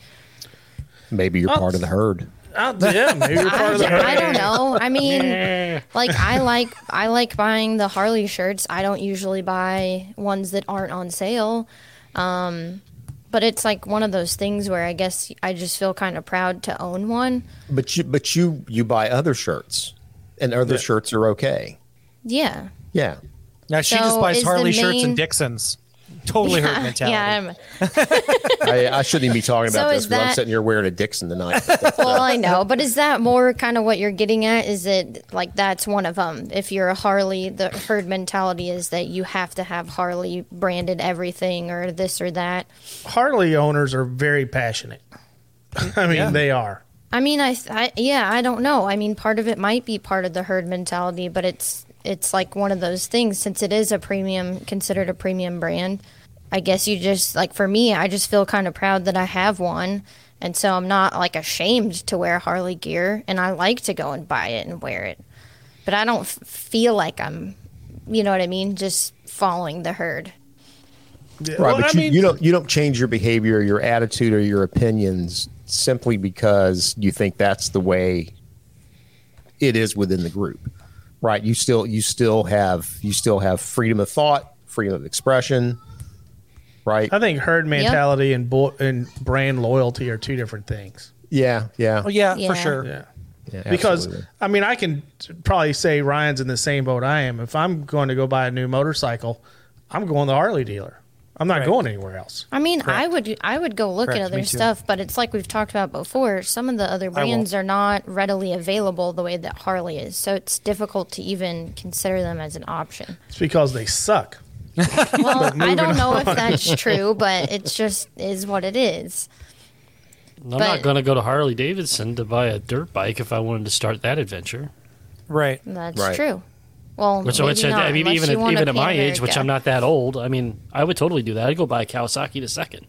Maybe you're part of the herd. Oh, yeah, maybe you're part of the I, I don't know. I mean, like I like I like buying the Harley shirts. I don't usually buy ones that aren't on sale. Um, but it's like one of those things where I guess I just feel kind of proud to own one. But you but you you buy other shirts, and other shirts are okay. Yeah. Yeah. Now she So just buys is the Harley shirts main- and Dixons. Totally herd Yeah, mentality. yeah, I'm, I, I shouldn't even be talking about So this is because I'm that- sitting here wearing a Dixon tonight. But that's- well, I know, but is that more kind of what you're getting at? Is it like that's one of them? If you're a Harley, the herd mentality is that you have to have Harley branded everything or this or that. Harley owners are very passionate. I mean, Yeah. they are. I mean, I, I yeah, I don't know. I mean, part of it might be part of the herd mentality, but it's it's like one of those things since it is a premium, considered a premium brand. I guess you just like for me, I just feel kind of proud that I have one, and so I'm not like ashamed to wear Harley gear, and I like to go and buy it and wear it, but I don't f- feel like I'm, you know what I mean, just following the herd. Yeah, Right, well, but I you, mean, you don't you don't change your behavior, your attitude, or your opinions simply because you think that's the way it is within the group. Right? You still you still have you still have freedom of thought, freedom of expression. right? I think herd mentality and bo- and brand loyalty are two different things. Yeah, yeah, Oh, yeah, Yeah. for sure. Yeah. yeah Because absolutely. I mean, I can probably say Ryan's in the same boat I am. If I'm going to go buy a new motorcycle, I'm going to the Harley dealer. I'm not Right. going anywhere else. I mean, I would I would go look Correct, at other me too. stuff, but it's like we've talked about before. Some of the other I won't. brands are not readily available the way that Harley is, so it's difficult to even consider them as an option. It's because they suck. Well, I moving don't know if on. that's true, but it's just is what it is. I'm But- not going to go to Harley Davidson to buy a dirt bike if I wanted to start that adventure. Right. That's Right. true. Well, Which, maybe which not, I mean, unless even you at, want even a at my age, which Pan I'm not that old, I mean, I would totally do that. I'd go buy a Kawasaki the second.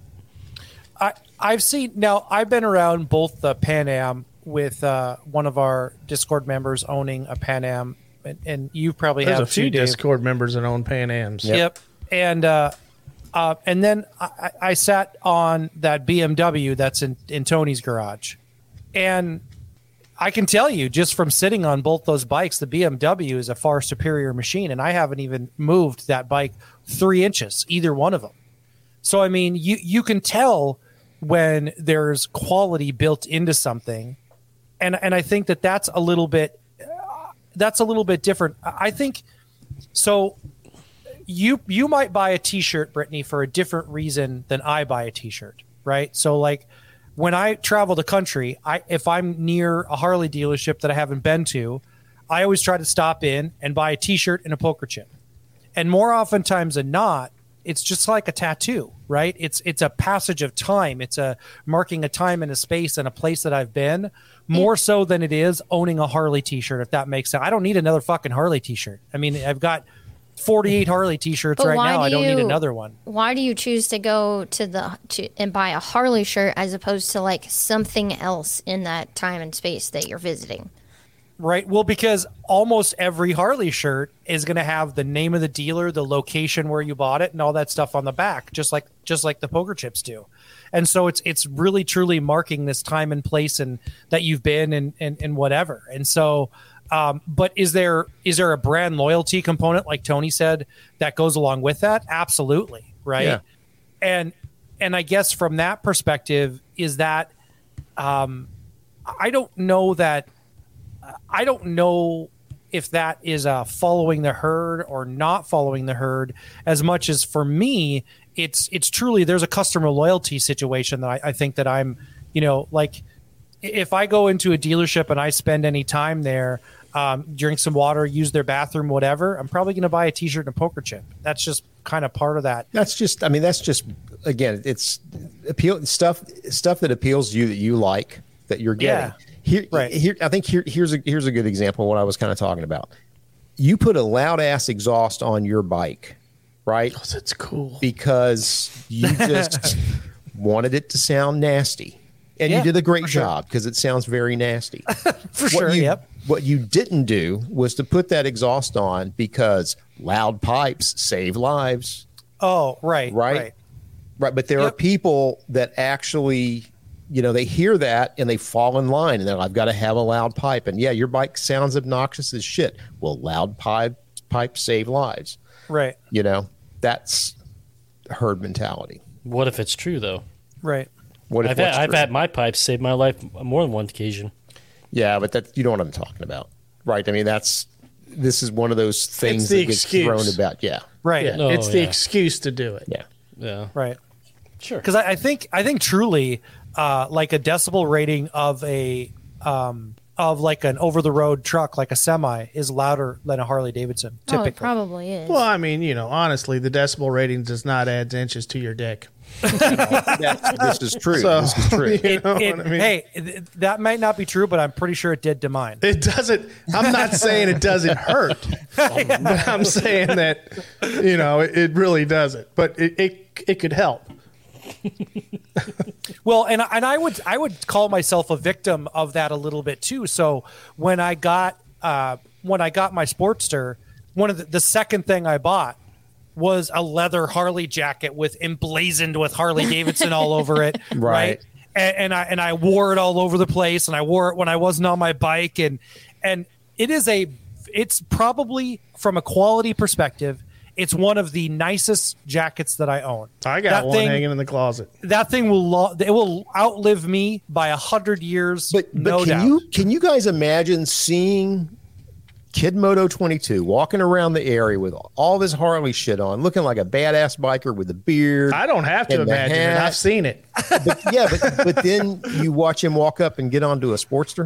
I, I've seen now. I've been around both the Pan Am with uh, one of our Discord members owning a Pan Am, and, and you probably There's have a few too, Dave. Discord members that own Pan Ams. Yep. And uh, uh, and then I, I sat on that B M W that's in, in Tony's garage, and I can tell you just from sitting on both those bikes, the B M W is a far superior machine, and I haven't even moved that bike three inches, either one of them. So I mean, you you can tell when there's quality built into something, and and I think that that's a little bit uh, that's a little bit different. I think so. You you might buy a T-shirt, Brittany, for a different reason than I buy a T-shirt, right? So like when I travel the country, I if I'm near a Harley dealership that I haven't been to, I always try to stop in and buy a T-shirt and a poker chip. And more oftentimes than not, it's just like a tattoo, right? It's it's a passage of time. It's a marking a time and a space and a place that I've been, more so than it is owning a Harley T-shirt, if that makes sense. I don't need another fucking Harley T-shirt. I mean, I've got forty-eight Harley T-shirts But right why now. do I don't need you- another one. Why do you choose to go to the to and buy a Harley shirt as opposed to like something else in that time and space that you're visiting? Right. Well, because almost every Harley shirt is going to have the name of the dealer, the location where you bought it, and all that stuff on the back, just like just like the poker chips do. And so it's it's really truly marking this time and place and that you've been and and, and whatever. And so, um, but is there is there a brand loyalty component, like Tony said, that goes along with that? Absolutely. Right. Yeah. And and I guess from that perspective, is that um, I don't know that. I don't know if that is uh, following the herd or not following the herd, as much as for me, it's it's truly there's a customer loyalty situation that I, I think that I'm, you know, like if I go into a dealership and I spend any time there, um, drink some water, use their bathroom, whatever, I'm probably going to buy a T-shirt and a poker chip. That's just kind of part of that. That's just, I mean, that's just, again, it's appeal stuff, stuff that appeals to you that you like, that you're getting. Yeah. Here, Right. here, I think here, here's a here's a good example of what I was kind of talking about. You put a loud ass exhaust on your bike, right? It's cool. Because you just wanted it to sound nasty, and Yeah, you did a great for sure. job because it sounds very nasty. For sure. What you, Yep. what you didn't do was to put that exhaust on because loud pipes save lives. Oh, right. Right. Right. Right, but there are Yep. people that actually, you know, they hear that and they fall in line, and then I've got to have a loud pipe. And yeah, your bike sounds obnoxious as shit. Well, loud pipe pipes save lives. Right. You know, that's herd mentality. What if it's true, though? Right. What if I've had, what's I've true? had my pipes save my life on more than one occasion. Yeah, but that you know what I'm talking about, right? I mean, that's this is one of those things It's the that gets excuse. thrown about. Yeah, Right. Yeah, No, it's the yeah. excuse to do it. yeah. Yeah, Right. sure. Because I, I think I think truly, uh, like a decibel rating of a um, of like an over the road truck, like a semi, is louder than a Harley Davidson. Oh, Typically, it probably is. Well, I mean, you know, honestly, the decibel rating does not add inches to your dick. That's, this is true. So, this is true. you know It- what I mean? hey, th- that might not be true, but I'm pretty sure it did to mine. It doesn't. I'm not saying it doesn't hurt, but I'm saying that you know it, it really doesn't. But it, it it could help. Well, and and I would I would call myself a victim of that a little bit too. So when I got uh, when I got my Sportster, one of the, the second thing I bought was a leather Harley jacket with emblazoned with Harley Davidson all over it, right? Right. And, and I and I wore it all over the place, and I wore it when I wasn't on my bike, and and it is a it's probably from a quality perspective, It's one of the nicest jackets that I own. I got that one thing, hanging in the closet. That thing will lo- it will outlive me by a hundred years. But, but no can doubt. you can you guys imagine seeing Kid Moto twenty-two walking around the area with all this Harley shit on, looking like a badass biker with a beard? I don't have to and the imagine it. hat. I've seen it. But, yeah, but but then you watch him walk up and get onto a Sportster.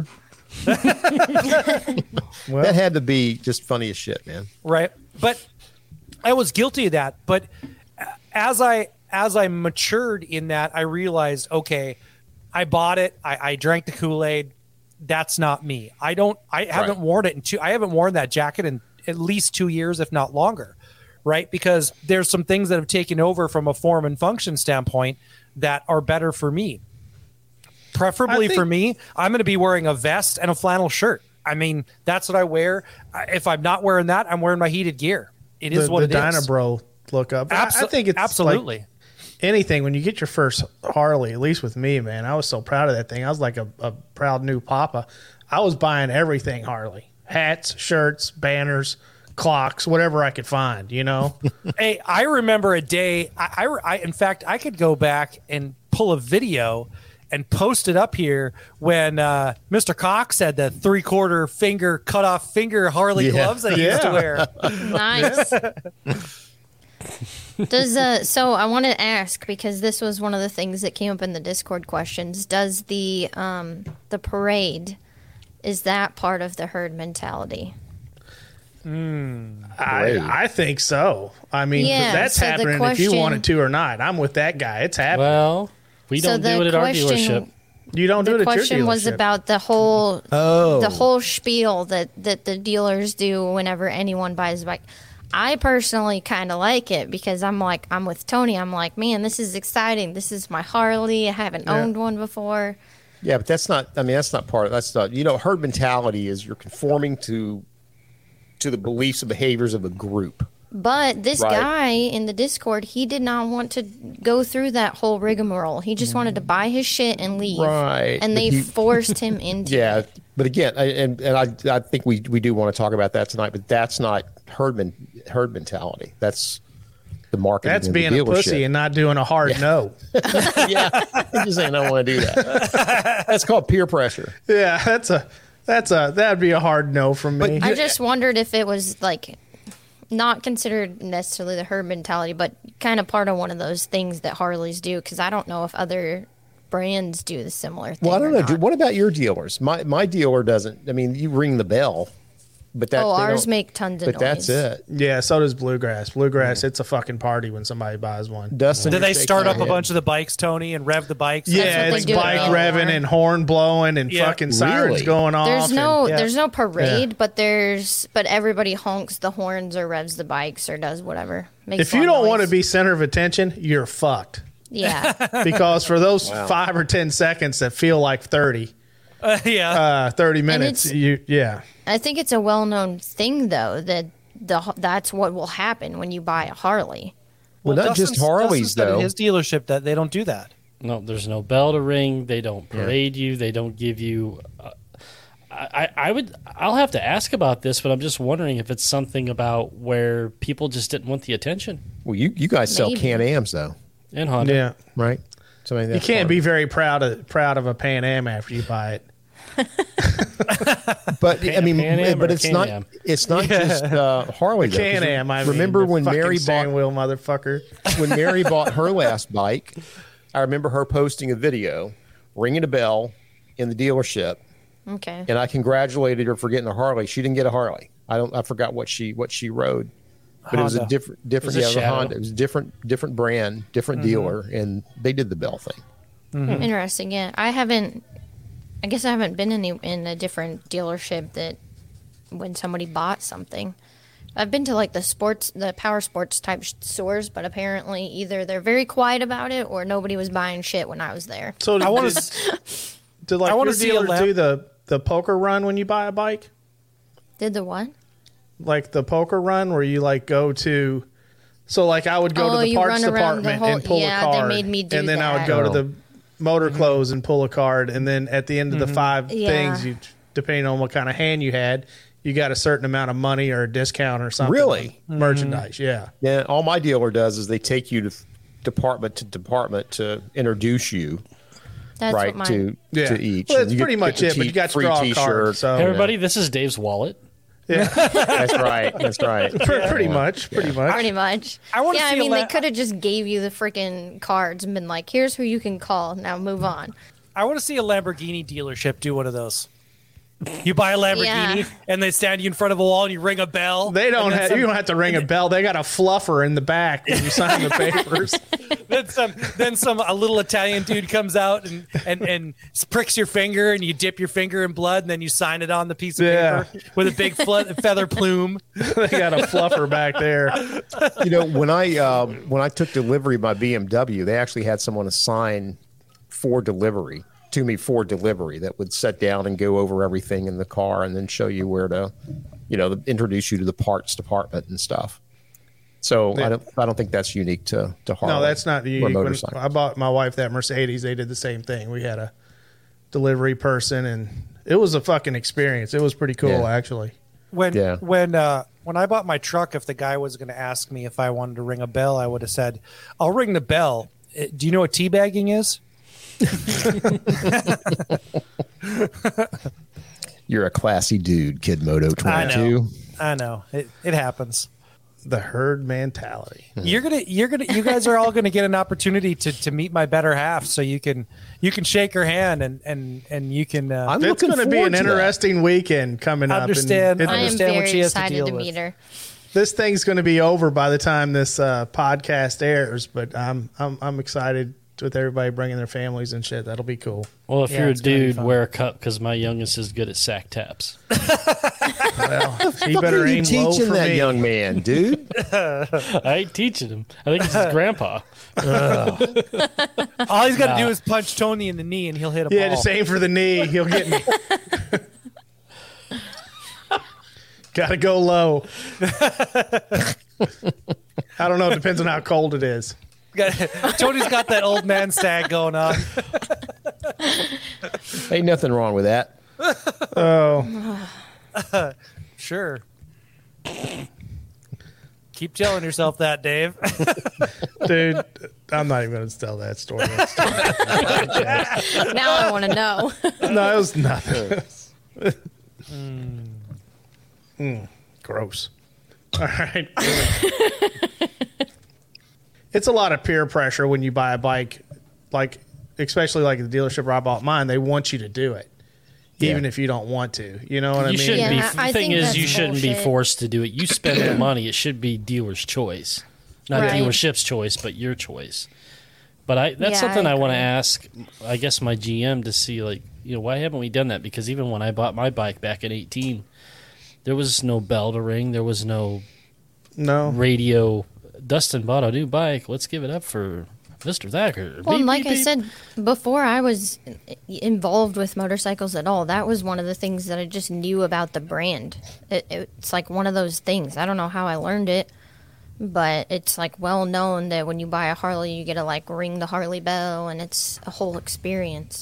Well, That had to be just funny as shit, man. Right. But I was guilty of that. But as I as I matured in that, I realized, okay, I bought it. I, I drank the Kool-Aid. That's not me. I don't. I haven't Right. worn it in two. I haven't worn that jacket in at least two years, if not longer. Right, because there's some things that have taken over from a form and function standpoint that are better for me. Preferably I think- for me, I'm going to be wearing a vest and a flannel shirt. I mean, that's what I wear. I- If I'm not wearing that, I'm wearing my heated gear. It is the, what the it is. Dynabro look up. I- Abso- I think it's absolutely. like anything when you get your first Harley. At least with me, man, I was so proud of that thing. I was like a, a proud new papa. I was buying everything Harley: hats, shirts, banners, clocks, whatever I could find. You know. Hey, I remember a day. I, I, I, in fact, I could go back and pull a video and post it up here when uh, Mister Cox had the three-quarter finger cut off finger Harley Yeah. gloves that he used to Yeah. wear. Nice. Does uh so I want to ask, because this was one of the things that came up in the Discord questions. Does the um the parade, is that part of the herd mentality? I, I think so. I mean, Yeah, that's so the happening if you question- wanted to or not. I'm with that guy. It's happening. Well, we So don't the do it at our question- dealership. you don't do The it at your question was dealership. about the whole Oh. the whole spiel that that the dealers do whenever anyone buys a bike. I personally kind of like it because I'm like, I'm with Tony. I'm like, man, this is exciting. This is my Harley. I haven't Yeah. owned one before. Yeah, but that's not. I mean, that's not part of. That's not. You know, herd mentality is you're conforming to to the beliefs and behaviors of a group. But this Right. guy in the Discord, he did not want to go through that whole rigmarole. He just wanted to buy his shit and leave. Right, And but they he- forced him into Yeah, it. but again, I, and and I I think we we do want to talk about that tonight. But that's not herd men, herd mentality. That's the marketing. That's and the being a pussy dealership. and not doing a hard no. Yeah, I'm just saying I don't want to do that. That's called peer pressure. Yeah, that's a that's a that'd be a hard no from me. I just wondered if it was like not considered necessarily the herd mentality, but kind of part of one of those things that Harleys do, because I don't know if other brands do the similar thing. Well, I don't or know. not. Dude, what about your dealers? My my dealer doesn't. I mean, you ring the bell, but that Oh, they ours don't- make tons of But noise. that's it. Yeah, so does Bluegrass. Bluegrass, it's a fucking party when somebody buys one. Dustin, Did they you're start shaking up a your head. bunch of the bikes, Tony, and rev the bikes? what Yeah, they it's do bike anymore. revving and horn blowing and Yeah. fucking sirens Really? going off. There's no, and- yeah. there's no parade, but there's, but everybody honks the horns or revs the bikes or does whatever. Makes If a you lot of don't want to noise. be center of attention, you're fucked. yeah, Because for those five or ten seconds that feel like thirty, yeah. uh, thirty minutes, it's- you yeah. I think it's a well-known thing though that the that's what will happen when you buy a Harley. Well, not just Dustin's- Harleys Dustin said at though. his dealership that they don't do that. No, there's no bell to ring. They don't parade you. They don't give you. Uh, I, I would. I'll have to ask about this, but I'm just wondering if it's something about where people just didn't want the attention. Well, you you guys sell Maybe. Can-Ams though, And Honda. Yeah. right? So I mean, You that's can't part be of very proud of proud of a Pan Am after you buy it. it. But I mean, Pan Am but or it's not. Can-Am? It's not just uh, Harley. though, 'cause Can Am, I mean, remember the when fucking Mary steering bought wheel motherfucker. when Mary bought her last bike? I remember her posting a video, ringing a bell in the dealership, Okay. and I congratulated her for getting a Harley. She didn't get a Harley. I don't. I forgot what she what she rode, but it was a Honda. different different. It was a yeah, it was a Shadow. Honda. It was a different different brand, different dealer, and they did the bell thing. Interesting. Yeah, I haven't. I guess I haven't been in a, in a different dealership that when somebody bought something. I've been to like the sports, the power sports type sh- stores, but apparently either they're very quiet about it or nobody was buying shit when I was there. So I want did, to. did like I wanna your see a dealers lap- do the the poker run when you buy a bike? Did the what? Like the poker run where you like go to. So like I would go Oh, to the you parts run around the department whole- and pull yeah, a they card, made me do and then I would that. go to Oh. the motor clothes and pull a card, and then at the end of the five Yeah. things, you depending on what kind of hand you had, you got a certain amount of money or a discount or something. Really? on merchandise, yeah. Yeah, all my dealer does is they take you to department to department to introduce you, That's right, what to mine. Yeah. to each. Well, And that's you pretty get- much get the it, but t- you got to free draw a t-shirt. card. So Hey, everybody, this is Dave's wallet. That's right. That's right. Pre- pretty much, pretty much. Pretty much. I wanna yeah, see I a mean, la- they could have just gave you the freaking cards and been like, "Here's who you can call. Now move on." I want to see a Lamborghini dealership do one of those. You buy a Lamborghini Yeah. and they stand you in front of a wall and you ring a bell. They don't and then have. some- You don't have to ring a bell. They got a fluffer in the back when you sign the papers. Then some, then some a little Italian dude comes out and, and, and pricks your finger and you dip your finger in blood and then you sign it on the piece of Yeah. paper with a big fle- feather plume. They got a fluffer back there. You know, when I um, when I took delivery of my B M W, they actually had someone assign for delivery to me for delivery that would sit down and go over everything in the car and then show you where to, you know, introduce you to the parts department and stuff. So I don't I don't think that's unique to to Harley. No, that's not or unique. When motorcycles. I bought my wife that Mercedes, they did the same thing. We had a delivery person, and it was a fucking experience. It was pretty cool, Yeah. actually. When Yeah. when uh, when I bought my truck, if the guy was going to ask me if I wanted to ring a bell, I would have said, "I'll ring the bell." Uh, Do you know what teabagging is? You're a classy dude, Kid Moto I twenty-two. know. I know. It it happens. The herd mentality. You're gonna, you're gonna, you guys are all gonna get an opportunity to, to meet my better half, so you can, you can shake her hand and and and you can. Uh, I'm It's looking going to be forward an to that. interesting weekend coming up. and Understand- it- I am understand what very she has to excited deal to with. meet her. this thing's going to be over by the time this uh, podcast airs, but I'm I'm I'm excited with everybody bringing their families and shit. That'll be cool. Well, if Yeah, you're a it's gonna be dude, fun. wear a cup because my youngest is good at sack taps. Well, he What better are you aim low teaching for that me. young man, dude? I ain't teaching him. I think it's his grandpa. all he's got to do is punch Tony in the knee, and he'll hit a Yeah, ball. just aim for the knee. He'll get me. Got to go low. I don't know. It depends on how cold it is. Tony's got that old man stag going on. Ain't nothing wrong with that. Oh, Sure. Keep telling yourself that, Dave. dude, I'm not even going to tell that story. Now I want to know. No, it was nothing. Mm, gross. All right. It's a lot of peer pressure when you buy a bike, like especially like the dealership where I bought mine. They want you to do it, even Yeah. if you don't want to. You know what I You mean? shouldn't Yeah, be. I The thing think is, that's you shouldn't be bullshit. forced to do it. You spend the money; it should be dealer's choice, not Right. dealership's choice, but your choice. But I that's Yeah, something I I, want to agree. ask. I guess my G M to see, like, you know, why haven't we done that? Because even when I bought my bike back in eighteen, there was no bell to ring. There was no No. radio. Dustin bought a new bike. Let's give it up for Mister Thacker. Well, and Beep, like beep, I beep. said before, I was involved with motorcycles at all. That was one of the things that I just knew about the brand. It, it's like one of those things. I don't know how I learned it, but it's like well known that when you buy a Harley, you get to like ring the Harley bell, and it's a whole experience.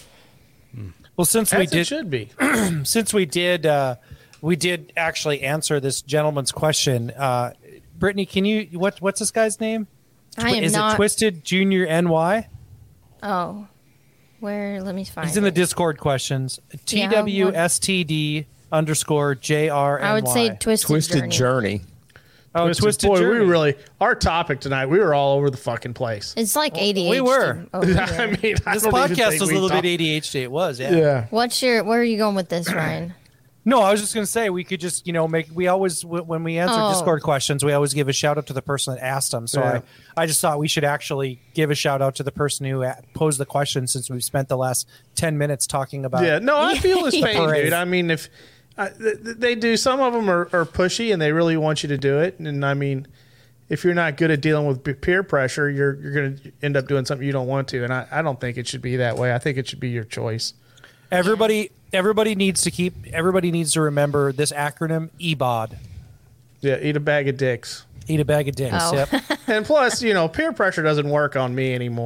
Well, since we As it did, should be. since we did, uh, we did actually answer this gentleman's question. Uh, Brittany, can you what? What's this guy's name? I am Is not. it Twisted Junior N Y? Oh, where? Let me find. He's in the it. Discord questions. T Yeah, W S T D underscore J R N Y. I would say twisted, Twisted journey. Journey. oh, Twisted, Twisted boy, Journey. we really our topic tonight. We were all over the fucking place. It's like A D H D. we were. over here. I mean, I This don't even podcast think was a we little talked- bit A D H D. It was, yeah. Yeah. What's your? Where are you going with this, Ryan? No, I was just going to say we could just, you know, make. We always w- when we answer Oh. Discord questions, we always give a shout out to the person that asked them. So Yeah. I, I just thought we should actually give a shout out to the person who a- posed the question, since we've spent the last ten minutes talking about. Yeah, no, I feel his pain, Parade. dude. I mean, if I, th- th- they do, some of them are, are pushy and they really want you to do it. And I mean, if you're not good at dealing with p- peer pressure, you're you're going to end up doing something you don't want to. And I, I don't think it should be that way. I think it should be your choice. Everybody, everybody needs to keep. Everybody needs to remember this acronym: E B O D. Yeah, eat a bag of dicks. Eat a bag of dicks. Oh. Yep. And plus, you know, peer pressure doesn't work on me anymore.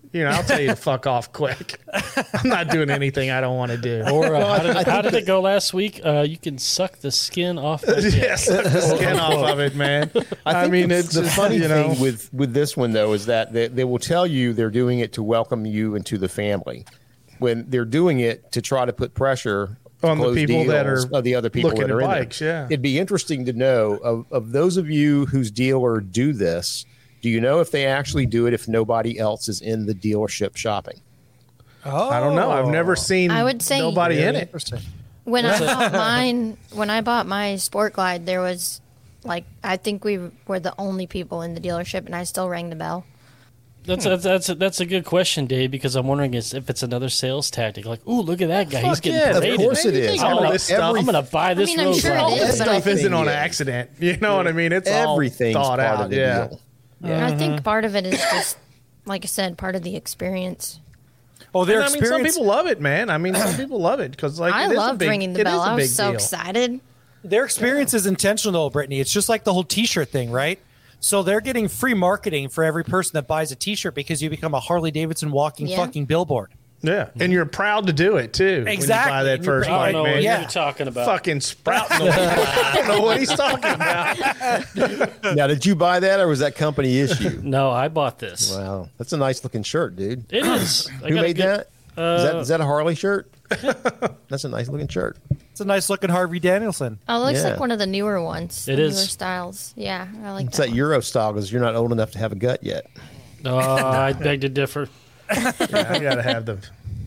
you know, I'll tell you to fuck off quick. I'm not doing anything I don't want to do. Or uh, how, did, how did it go last week? Uh, you can suck the skin off my dick. Yeah, suck the skin off of it, man. I, I, think mean, the, it's the just, funny you know, thing with, with this one, though, is that they, they will tell you they're doing it to welcome you into the family when they're doing it to try to put pressure on the close people that deals are of the other people looking that are at in bikes, there. yeah. It'd be interesting to know of, of those of you whose dealer do this, do you know if they actually do it if nobody else is in the dealership shopping? Oh, I don't know. I've never seen I would say- nobody in it. Interesting. When I bought mine, when I bought my Sport Glide, there was like I think we were the only people in the dealership, and I still rang the bell. That's that's that's a, that's a good question, Dave, because I'm wondering is if it's another sales tactic. Like, ooh, look at that guy. He's Fuck getting yeah, of paraded. course it is. I'm All gonna, this stuff. I'm gonna buy this mean, I'm road sure glide. it is, This but I stuff isn't think- on Yeah. accident. You know what I mean? It's Everything's all thought part out. of the yeah. deal. And I think part of it is just, like I said, part of the experience. Oh, their And I mean, some experience. people love it, man. I mean, some people love it because, like, I it is a loved big, ringing the it bell. is a I big was so deal. excited. Their experience is intentional, Brittany. It's just like the whole T-shirt thing, right? So they're getting free marketing for every person that buys a T-shirt because you become a Harley Davidson walking Yeah. fucking billboard. Yeah, and you're proud to do it too. Exactly. When you buy that And you're first proud- I bike, don't know man. what Yeah. you're talking about. Fucking sprouting. the I don't know what he's talking about. Now, did you buy that or was that company issue? No, I bought this. Wow, that's a nice looking shirt, dude. It is. I Who got a made good- that? is that? Is that a Harley shirt? That's a nice looking shirt. It's a nice looking Harvey Danielson. Oh, it looks Yeah. like one of the newer ones. It the is. Newer styles. Yeah, I like It's that. that Euro style because you're not old enough to have a gut yet. Oh, I beg to differ. Yeah, I gotta have them.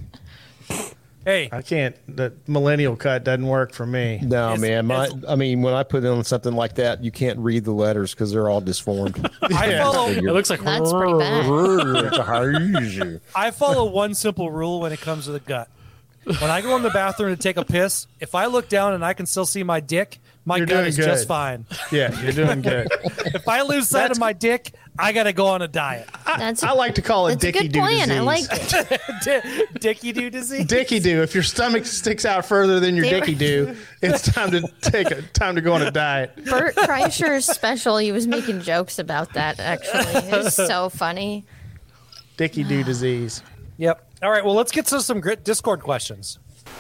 Hey, I can't. The millennial cut doesn't work for me. No, It's- man. My, it's- I mean, when I put on something like that, you can't read the letters because they're all disformed. I follow. It looks like That's pretty bad. It's a Harley. I follow one simple rule when it comes to the gut. When I go in the bathroom to take a piss, if I look down and I can still see my dick, my You're gut doing is good. just fine. Yeah, you're doing good. If I lose sight That's- of my dick, I got to go on a diet. That's, I like to call it that's a Dicky good Doo plan. disease. I like it. D- Dicky do disease. Dicky Doo. If your stomach sticks out further than your They were- Dicky Doo, it's time to take a time to go on a diet. Bert Kreischer's special, he was making jokes about that, actually. It was so funny. Dicky Doo disease. Yep. All right. Well, let's get to some grit Discord questions.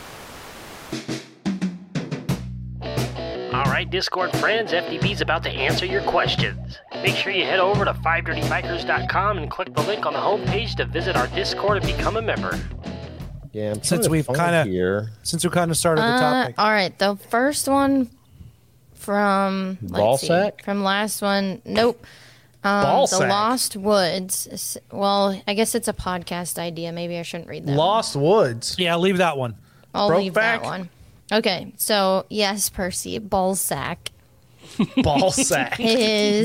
All right, Discord friends, F D B's about to answer your questions. Make sure you head over to five dirty bikers dot com and click the link on the homepage to visit our Discord and become a member. Yeah, I'm Since trying to we've find kinda- here. Since we kind of started the Uh, topic, all right, the first one from let's Ball see, sack? from last one. Nope. Um, Ball the sack. Lost Woods. S- Well, I guess it's a podcast idea. Maybe I shouldn't read that. one. Lost Woods. yeah, leave that one. I'll Broke leave back. that one. Okay, so yes, Percy, ball sack Ball sack. is.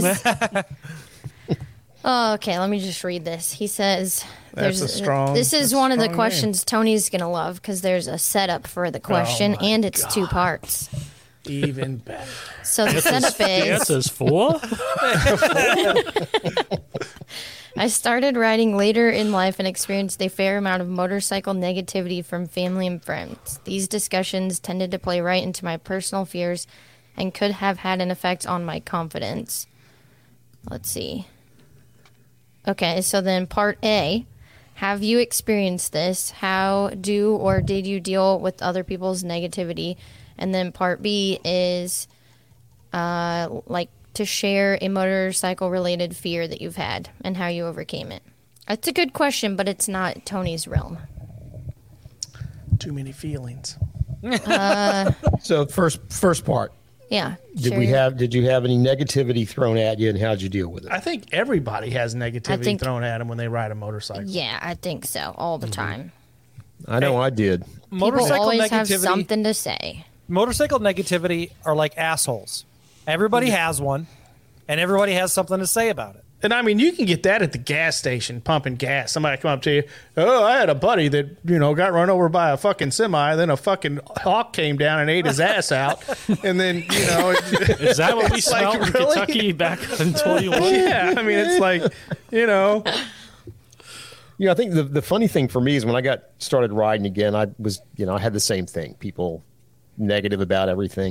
Oh, okay, let me just read this. He says, That's a strong- This is that's a one of the strong questions Tony's going to love because there's a setup for the question Oh my and it's two parts. Even better. So the setup The is answer's four? I started riding later in life and experienced a fair amount of motorcycle negativity from family and friends. These discussions tended to play right into my personal fears and could have had an effect on my confidence. Let's see. Okay, so then part A. Have you experienced this? How do or did you deal with other people's negativity? And then part B is uh, like to share a motorcycle related fear that you've had and how you overcame it. That's a good question, but it's not Tony's realm. Too many feelings. So first, first part. Yeah. Did share we your- have? Did you have any negativity thrown at you, and how'd you deal with it? I think everybody has negativity think- thrown at them when they ride a motorcycle. Yeah, I think so. All the time. I know I did. People Motorcycle always have negativity. something to say. Motorcycle negativity are like assholes. Everybody has one, and everybody has something to say about it. And I mean, you can get that at the gas station, pumping gas. Somebody come up to you, oh, I had a buddy that, you know, got run over by a fucking semi. Then a fucking hawk came down and ate his ass out. And then, you know, it, Is that what we It's like, smelled in really? Kentucky back in twenty-one? yeah, I mean, it's like, you know, You know, I think the, the funny thing for me is when I got started riding again, I was, you know, I had the same thing. People negative about everything.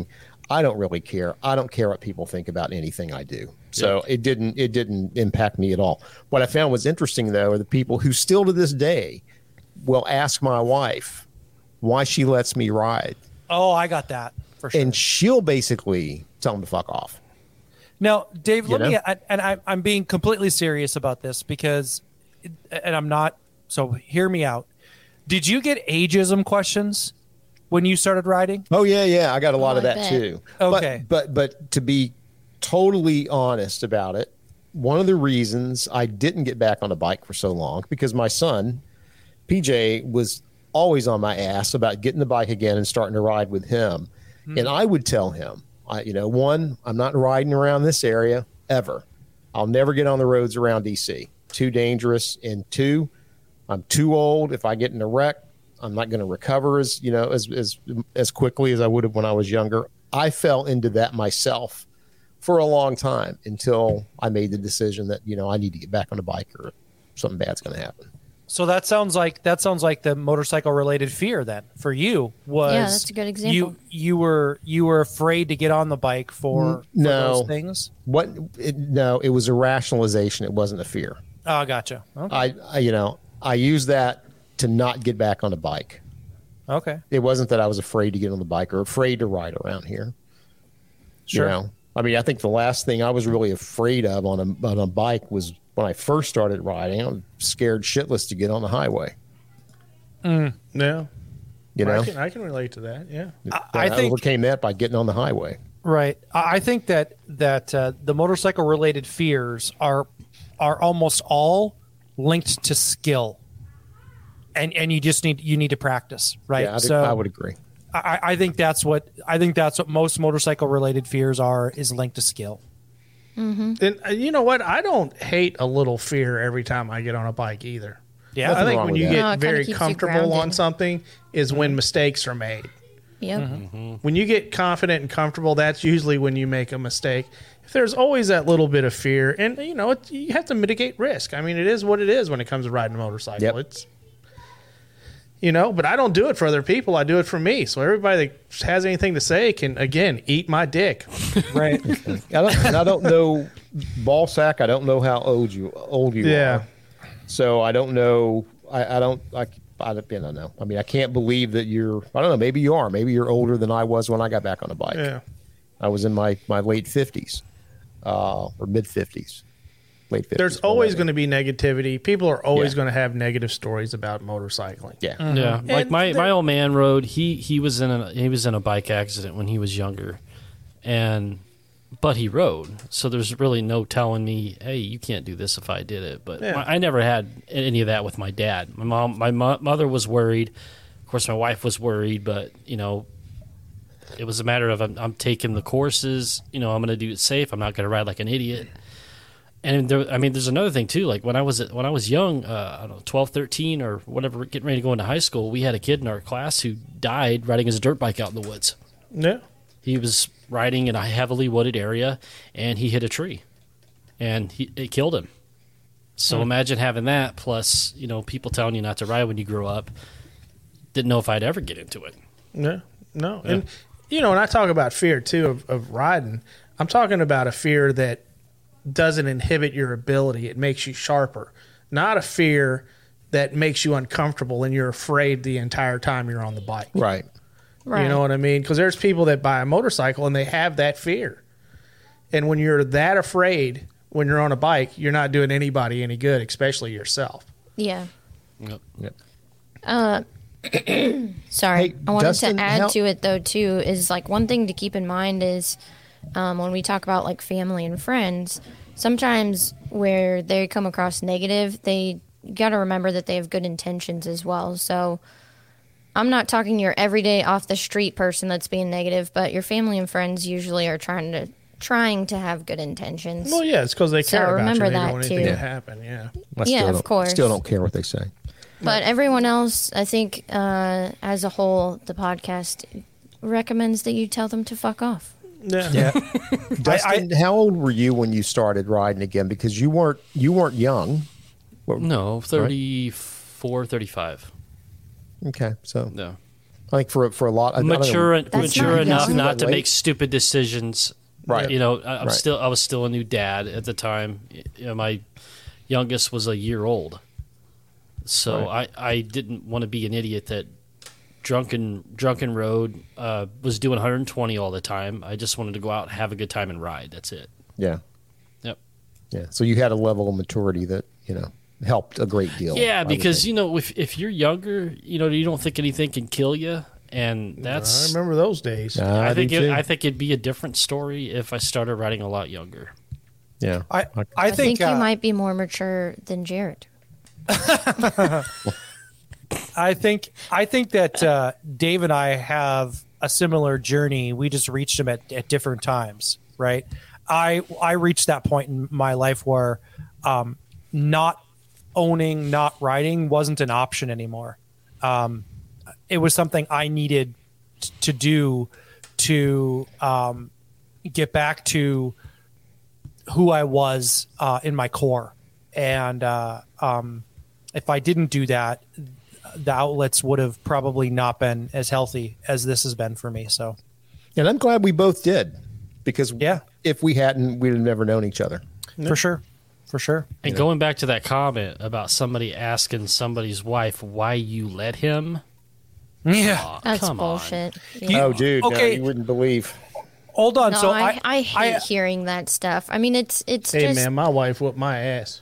I don't really care. I don't care what people think about anything I do. So it didn't it didn't impact me at all. What I found was interesting, though, are the people who still to this day will ask my wife why she lets me ride. Oh, I got that for sure. And she'll basically tell them to fuck off. Now, Dave, let You me, know? I- and I, I'm being completely serious about this because, and I'm not, so hear me out. Did you get ageism questions when you started riding? Oh, yeah, yeah. I got a lot Oh, of I that, bet. too. Okay. But, but, but to be totally honest about it, one of the reasons I didn't get back on a bike for so long, because my son, P J, was always on my ass about getting the bike again and starting to ride with him. Hmm. And I would tell him, I, you know, one, I'm not riding around this area ever. I'll never get on the roads around D C. Too dangerous. And two, I'm too old. If I get in a wreck, I'm not going to recover as, you know, as, as, as quickly as I would have when I was younger. I fell into that myself for a long time until I made the decision that, you know, I need to get back on a bike or something bad's going to happen. So that sounds like that sounds like the motorcycle related fear then for you was Yeah, that's a good example. You you were you were afraid to get on the bike for, for No. those things. What? It, no, it was a rationalization. It wasn't a fear. Oh, gotcha. Okay. I, I, you know, I used that to not get back on a bike. okay. It wasn't that I was afraid to get on the bike or afraid to ride around here. Sure. You know, I mean, I think the last thing I was really afraid of on a on a bike was when I first started riding. I was scared shitless to get on the highway. Yeah. You know, I can, I can relate to that. Yeah. I, I, I think overcame that by getting on the highway. right. I I think that that uh, the motorcycle related fears are are almost all linked to skill. And and you just need you need to practice, right? Yeah, I, so I would agree. I, I think that's what I think that's what most motorcycle related fears are is linked to skill. And uh, you know what? I don't hate a little fear every time I get on a bike either. Yeah. I Nothing think wrong when with you that. get No, it kinda very keeps you comfortable on grounded. something is when mistakes are made. Yep. When you get confident and comfortable, that's usually when you make a mistake. If there's always that little bit of fear, and you know, it, you have to mitigate risk. I mean, it is what it is when it comes to riding a motorcycle. Yep. It's, you know, but I don't do it for other people. I do it for me. So everybody that has anything to say can, again, eat my dick. Right. I don't, and I don't know, ball sack. I don't know how old you old you Yeah. are. So I don't know. I, I don't. I, I don't I don't know. I mean, I can't believe that you're. I don't know. Maybe you are. Maybe you're older than I was when I got back on a bike. Yeah. I was in my my late fifties, uh, or mid fifties. Late fifties. There's always going to be negativity. People are always Yeah. going to have negative stories about motorcycling. Yeah. Yeah, like And my, the- my old man rode. He he was in a he was in a bike accident when he was younger, and but he rode. So there's really no telling me, hey, you can't do this if I did it. But Yeah. my, I never had any of that with my dad. My mom, my mo- mother was worried. Of course, my wife was worried. But you know, it was a matter of I'm, I'm taking the courses. You know, I'm going to do it safe. I'm not going to ride like an idiot. And there, I mean, there's another thing too. Like when I was when I was young, uh, I don't know, twelve, thirteen, or whatever, getting ready to go into high school, we had a kid in our class who died riding his dirt bike out in the woods. Yeah. He was riding in a heavily wooded area, and he hit a tree, and he, it killed him. So imagine having that, plus you know people telling you not to ride when you grow up. Didn't know if I'd ever get into it. No, no. And, you know, when I talk about fear, too, of, of riding, I'm talking about a fear that doesn't inhibit your ability. It makes you sharper. Not a fear that makes you uncomfortable and you're afraid the entire time you're on the bike. Right. Right. You know what I mean? Because there's people that buy a motorcycle and they have that fear. And when you're that afraid when you're on a bike, you're not doing anybody any good, especially yourself. Yeah. Yep. Yep. Sorry. Hey, I wanted Dustin, to add how- to it though too is like one thing to keep in mind is um, when we talk about like family and friends, sometimes where they come across negative, they got to remember that they have good intentions as well. So I'm not talking your everyday off the street person that's being negative, but your family and friends usually are trying to trying to have good intentions. Well, yeah, it's because they So care about remember you. They that, don't want anything too. to happen. Yeah. I Yeah, still of don't- course. Still don't care what they say. But everyone else, I think, uh, as a whole, the podcast recommends that you tell them to fuck off. Yeah. Yeah. Dustin, how old were you when you started riding again? Because you weren't you weren't young. No, thirty-four, thirty-five. Okay, so No. I think for for a lot, I don't know. mature That's mature not enough young. not to Late. make stupid decisions. Right. You know, I, I'm Right. still I was still a new dad at the time. You know, my youngest was a year old, so I, I didn't want to be an idiot that drunken drunken road uh, was doing one hundred twenty all the time. I just wanted to go out, have a good time, and ride. That's it. Yeah. Yep. Yeah. So you had a level of maturity that, you know, helped a great deal. Yeah, I would because think. you know, if if you're younger, you know, you don't think anything can kill you, and I that's. remember those days. Uh, I think do it, too. I think it'd be a different story if I started riding a lot younger. yeah. I I I think, think, uh, you might be more mature than Jared. I think I think that uh, Dave and I have a similar journey. We just reached them at, at different times, right? I I reached that point in my life where um, not owning, not riding wasn't an option anymore. Um, it was something I needed t- to do to um, get back to who I was uh, in my core, and uh, um, if I didn't do that, the outlets would have probably not been as healthy as this has been for me. So, And I'm glad we both did, because Yeah. if we hadn't, we'd have never known each other. for sure, for sure. And going back to that comment about somebody asking somebody's wife why you let him, Yeah. aw, That's come on. bullshit. You- Oh, dude, no, okay. you wouldn't believe. Hold on. No, so I, I, hate I- hearing that stuff. I mean, it's it's Hey, just man, my wife whooped my ass.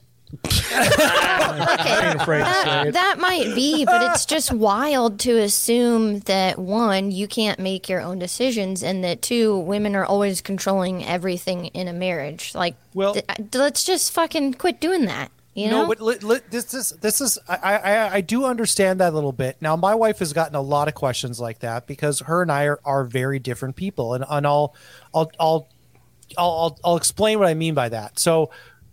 I ain't afraid to say that, it. that might be, but it's just wild to assume that one, you can't make your own decisions, and that two, women are always controlling everything in a marriage. Like, Well- th- let's just fucking quit doing that. You know? No, but li- li- this is this is I, I I do understand that a little bit. Now, my wife has gotten a lot of questions like that because her and I are, are very different people, and, and I'll, I'll I'll I'll I'll I'll explain what I mean by that. So,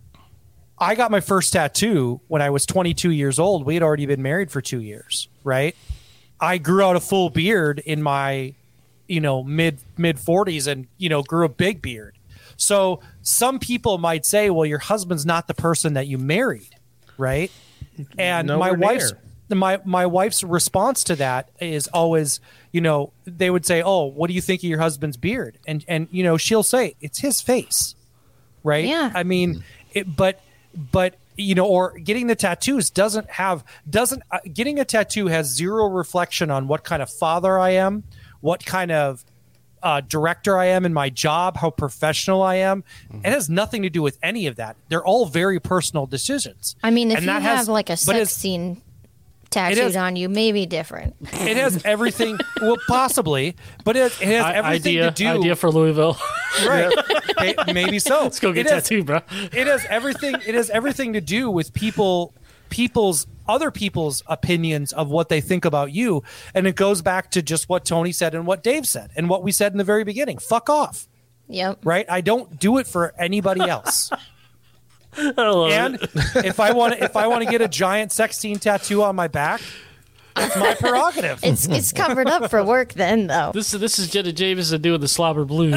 I got my first tattoo when I was twenty-two years old. We had already been married for two years, right? I grew out a full beard in my, you know, mid mid forties, and you know, grew a big beard. So some people might say, well, your husband's not the person that you married, right? And Nowhere my wife's near. my my wife's response to that is always, you know, they would say, "Oh, what do you think of your husband's beard?" And and you know, she'll say, "It's his face." Right? Yeah. I mean, it, but but you know, or getting the tattoos doesn't have doesn't uh, getting a tattoo has zero reflection on what kind of father I am, what kind of uh, director I am in my job, how professional I am. It has nothing to do with any of that. They're all very personal decisions. I mean, if And you that have has- like a but sex it's- scene tattooed has- on you, maybe different. It has everything, well, possibly, but it, it has I- everything idea, to do. idea for Louisville. Right? May- Maybe so. Let's go get It has- tattooed, bro. It has everything. It has everything to do with people, people's other people's opinions of what they think about you, and it goes back to just what Tony said and what Dave said and what we said in the very beginning. Fuck off, Yep. right? I don't do it for anybody else. I love And it. if I want, if I want to get a giant sex scene tattoo on my back, it's my prerogative. It's it's covered up for work then, though. This is this is Jenna Jameson doing the slobber blues.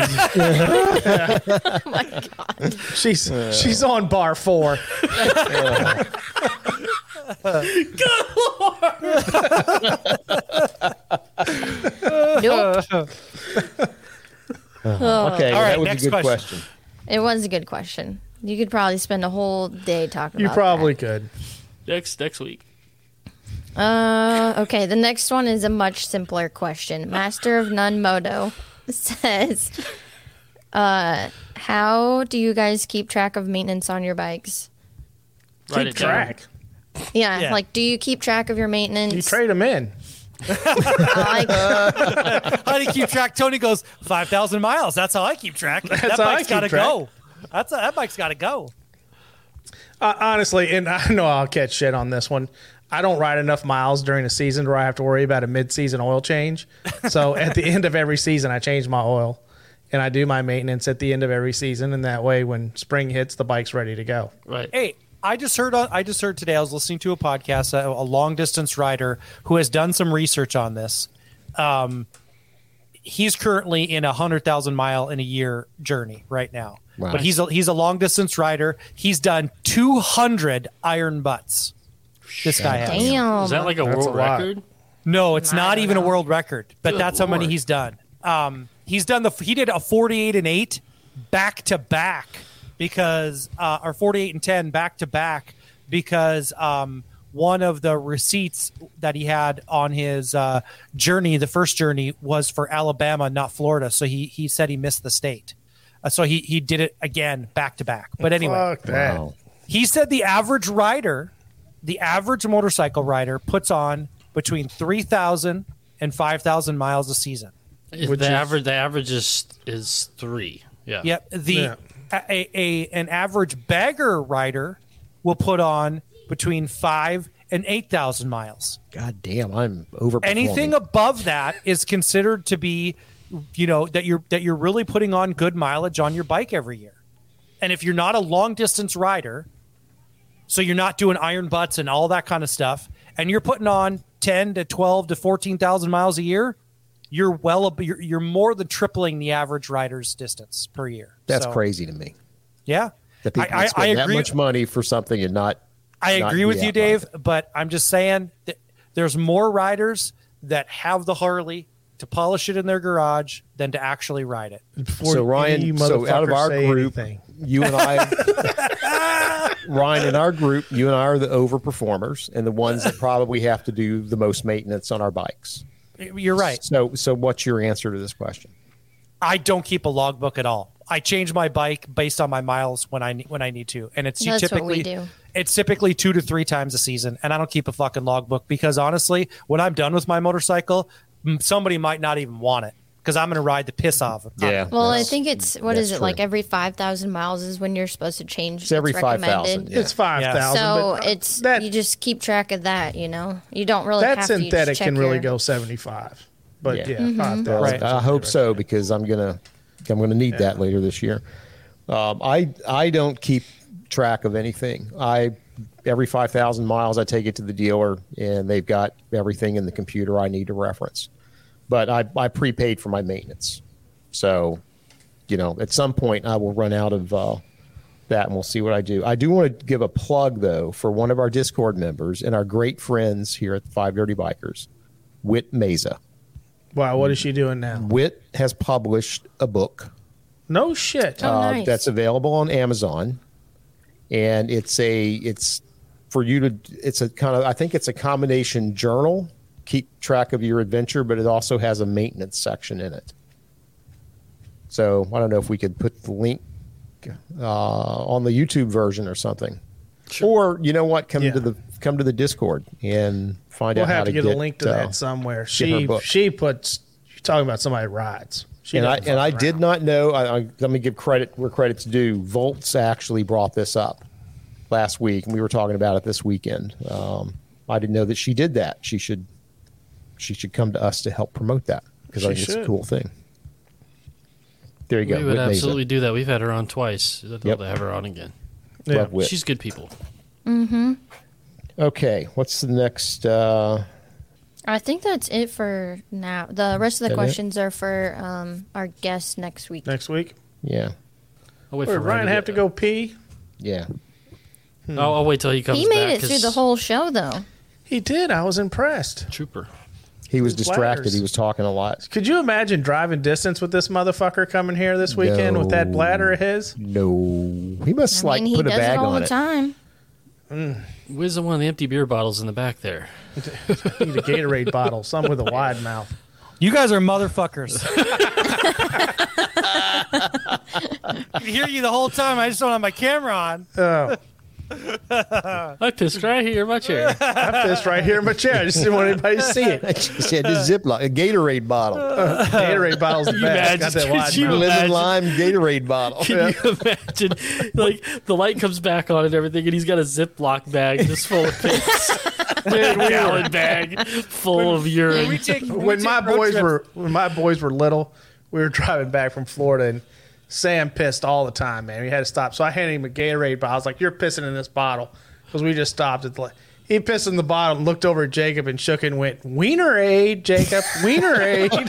Oh my god. She's she's on bar four. Nope. Okay, well, right, that was a next good question. question. It was a good question. You could probably spend a whole day talking You about probably that. could. next next week. Uh, okay, the next one is a much simpler question. Master of None Moto says, uh, how do you guys keep track of maintenance on your bikes? Write Keep it down. track. Yeah, Yeah. like, do you keep track of your maintenance? You trade them in. Like, How do you keep track? Tony goes five thousand miles. That's how I keep track. that how I bike's keep got to track. go. That's a, that bike's got to go. Uh, honestly, and I know I'll catch shit on this one. I don't ride enough miles during the season where I have to worry about a mid-season oil change. So at the end of every season, I change my oil, and I do my maintenance at the end of every season. And that way, when spring hits, the bike's ready to go. Right. Hey, I just heard. on- I just heard today. I was listening to a podcast. A, a long distance rider who has done some research on this. Um, he's currently in a hundred thousand mile in a year journey right now. Wow. But he's a, he's a long distance rider. He's done two hundred iron butts. This guy has. damn. Is that like a That's world a lot. record? No, it's I not don't even a know. world record, but Good that's how many Lord. he's done. Um, he's done the he did a forty-eight and eight back to back because uh, or forty-eight and ten back to back because um, one of the receipts that he had on his uh, journey, the first journey, was for Alabama, not Florida. So he he said he missed the state. Uh, so he he did it again back to back. But anyway, Fuck that. Wow. he said the average rider, the average motorcycle rider, puts on between three thousand and five thousand miles a season. The Which is- average, the average is is three. Yeah. Yep. The Yeah. a, a an average bagger rider will put on between five and eight thousand miles. God damn, I'm overperforming. Anything above that is considered to be, you know, that you're that you're really putting on good mileage on your bike every year. And if you're not a long distance rider, so you're not doing iron butts and all that kind of stuff, and you're putting on ten to twelve to fourteen thousand miles a year, you're well ab- you're, you're more than tripling the average rider's distance per year. That's So, crazy to me. Yeah. That I, people I, would spend I that agree. much money for something and not. I not agree be with you, out by Dave, it. but I'm just saying that there's more riders that have the Harley to polish it in their garage than to actually ride it. Before So any Ryan, so out of motherfuckers our say group, anything. you and I, Ryan, in our group, you and I are the overperformers and the ones that probably have to do the most maintenance on our bikes. You're right. So, so what's your answer to this question? I don't keep a logbook at all. I change my bike based on my miles when I when I need to, and it's That's what typically we do. it's typically two to three times a season, and I don't keep a fucking logbook because honestly, when I'm done with my motorcycle, m- somebody might not even want it because I'm going to ride the piss off. of it. Yeah. Well, I That's- think it's what is that's it like true. every five thousand miles is when you're supposed to change. It's every recommended. five thousand. Yeah. It's five thousand. So but it's that you just keep track of that. You know, you don't really that have to. You just synthetic check can really your- go seventy-five. But Yeah. yeah, Mm-hmm. five thousand. Well, Right. I hope so because I'm gonna I'm gonna need that later this year. Um, I I don't keep track of anything. I every five thousand miles I take it to the dealer and they've got everything in the computer I need to reference. But I I prepaid for my maintenance, so you know at some point I will run out of uh, that and we'll see what I do. I do want to give a plug though for one of our Discord members and our great friends here at the Five Dirty Bikers, Whit Mesa. Wow, what is she doing now? Whit has published a book No shit. Oh, uh, nice. that's available on Amazon, and it's a it's for you to it's a kind of I think it's a combination journal, keep track of your adventure, but it also has a maintenance section in it. So I don't know if we could put the link uh, on the YouTube version or something, or you know what, come Yeah. to the come to the Discord and find We'll out how have to to get, a link to uh, that somewhere. her She book. she puts. You're talking about somebody who rides. She and I doesn't and I fuck did around. not know. I, I, let me give credit where credit's due. Volts actually brought this up last week, and we were talking about it this weekend. Um, I didn't know that she did that. She should she should come to us to help promote that because I She think it's a should. cool thing. There you go. We would Whit Mesa. absolutely do that. We've had her on twice. I'd love Yep. to have her on again. Yeah. Love Whit. She's good people. Okay, what's the next? Uh, I think that's it for now. The rest of the That it? questions are for um, our guest next week. Next week. yeah, I'll wait Wait, for Ryan have to get- go pee. yeah. I'll, I'll wait till he comes He made back. it through 'cause- the whole show, though. He did. I was impressed. Trooper. He was His distracted. bladders. He was talking a lot. Could you imagine driving distance with this motherfucker coming here this weekend with that No. bladder of his? No, he must I like mean, he put a does bag it all on the it. time. Where's the one of the empty beer bottles in the back there? Need a Gatorade bottle, some with a wide mouth. You guys are motherfuckers. I can hear you the whole time. I just don't have my camera on. Oh, I pissed right here in my chair. I pissed right here in my chair. I just didn't want anybody to see it. I just had this Ziploc, a Gatorade bottle, Gatorade bottle's the best. Got that imagine- wide could you mouth. lemon imagine- lime Gatorade bottle. Can you imagine? Like the light comes back on and everything, and he's got a Ziploc bag just full of piss. A gallon bag full of urine. We take, we When take my road boys trips. were when my boys were little, we were driving back from Florida, and Sam pissed all the time. Man, we had to stop. So I handed him a Gatorade bottle. I was like, "You're pissing in this bottle," because we just stopped at the. He pissed in the bottle, and looked over at Jacob and shook and went, "Wienerade, Jacob, Wienerade."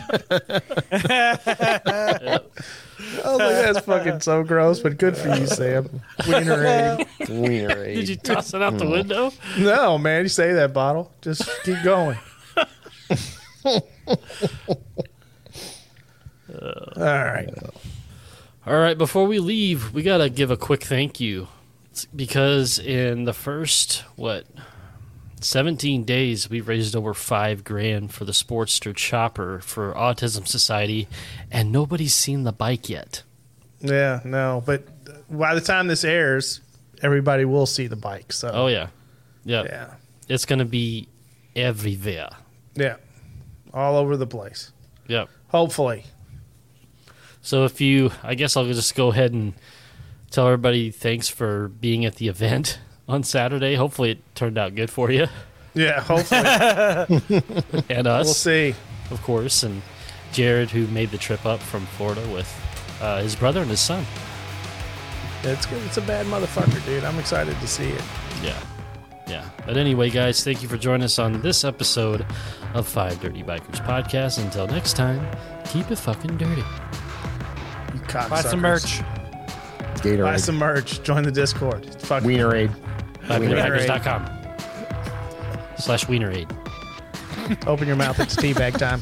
I was like, "That's fucking so gross," but good for you, Sam. Wienerade. Wienerade. Did you toss it out the window? No, man, you say that bottle. Just keep going. All right. All right, before we leave, we got to give a quick thank you. It's because in the first, what, seventeen days, we raised over five grand for the Sportster Chopper for Autism Society, and nobody's seen the bike yet. Yeah, no, but by the time this airs, everybody will see the bike. So, Oh, yeah. Yep. yeah, It's going to be everywhere. yeah, all over the place. Yep. Hopefully. So if you, I guess I'll just go ahead and tell everybody thanks for being at the event on Saturday. Hopefully it turned out good for you Yeah, hopefully. and us, We'll see. of course, and Jared, who made the trip up from Florida with uh, his brother and his son. It's good. It's a bad motherfucker, dude. I'm excited to see it. Yeah. Yeah. But anyway, guys, thank you for joining us on this episode of Five Dirty Bikers Podcast. Until next time, keep it fucking dirty. You Buy some cocksuckers. merch. Gatorade. Buy some merch. Join the Discord. It's fucking Wienerade. five dirty bikers Wienerade. dot com slash Wienerade. Open your mouth. It's teabag time.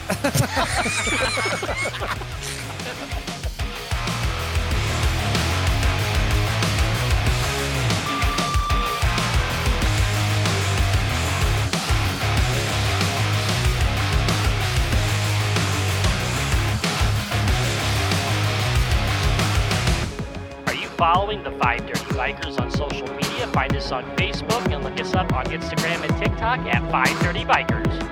Are you following the Five Dirty Bikers on social media? Find us on Facebook and look us up on Instagram and TikTok at Five Dirty Bikers.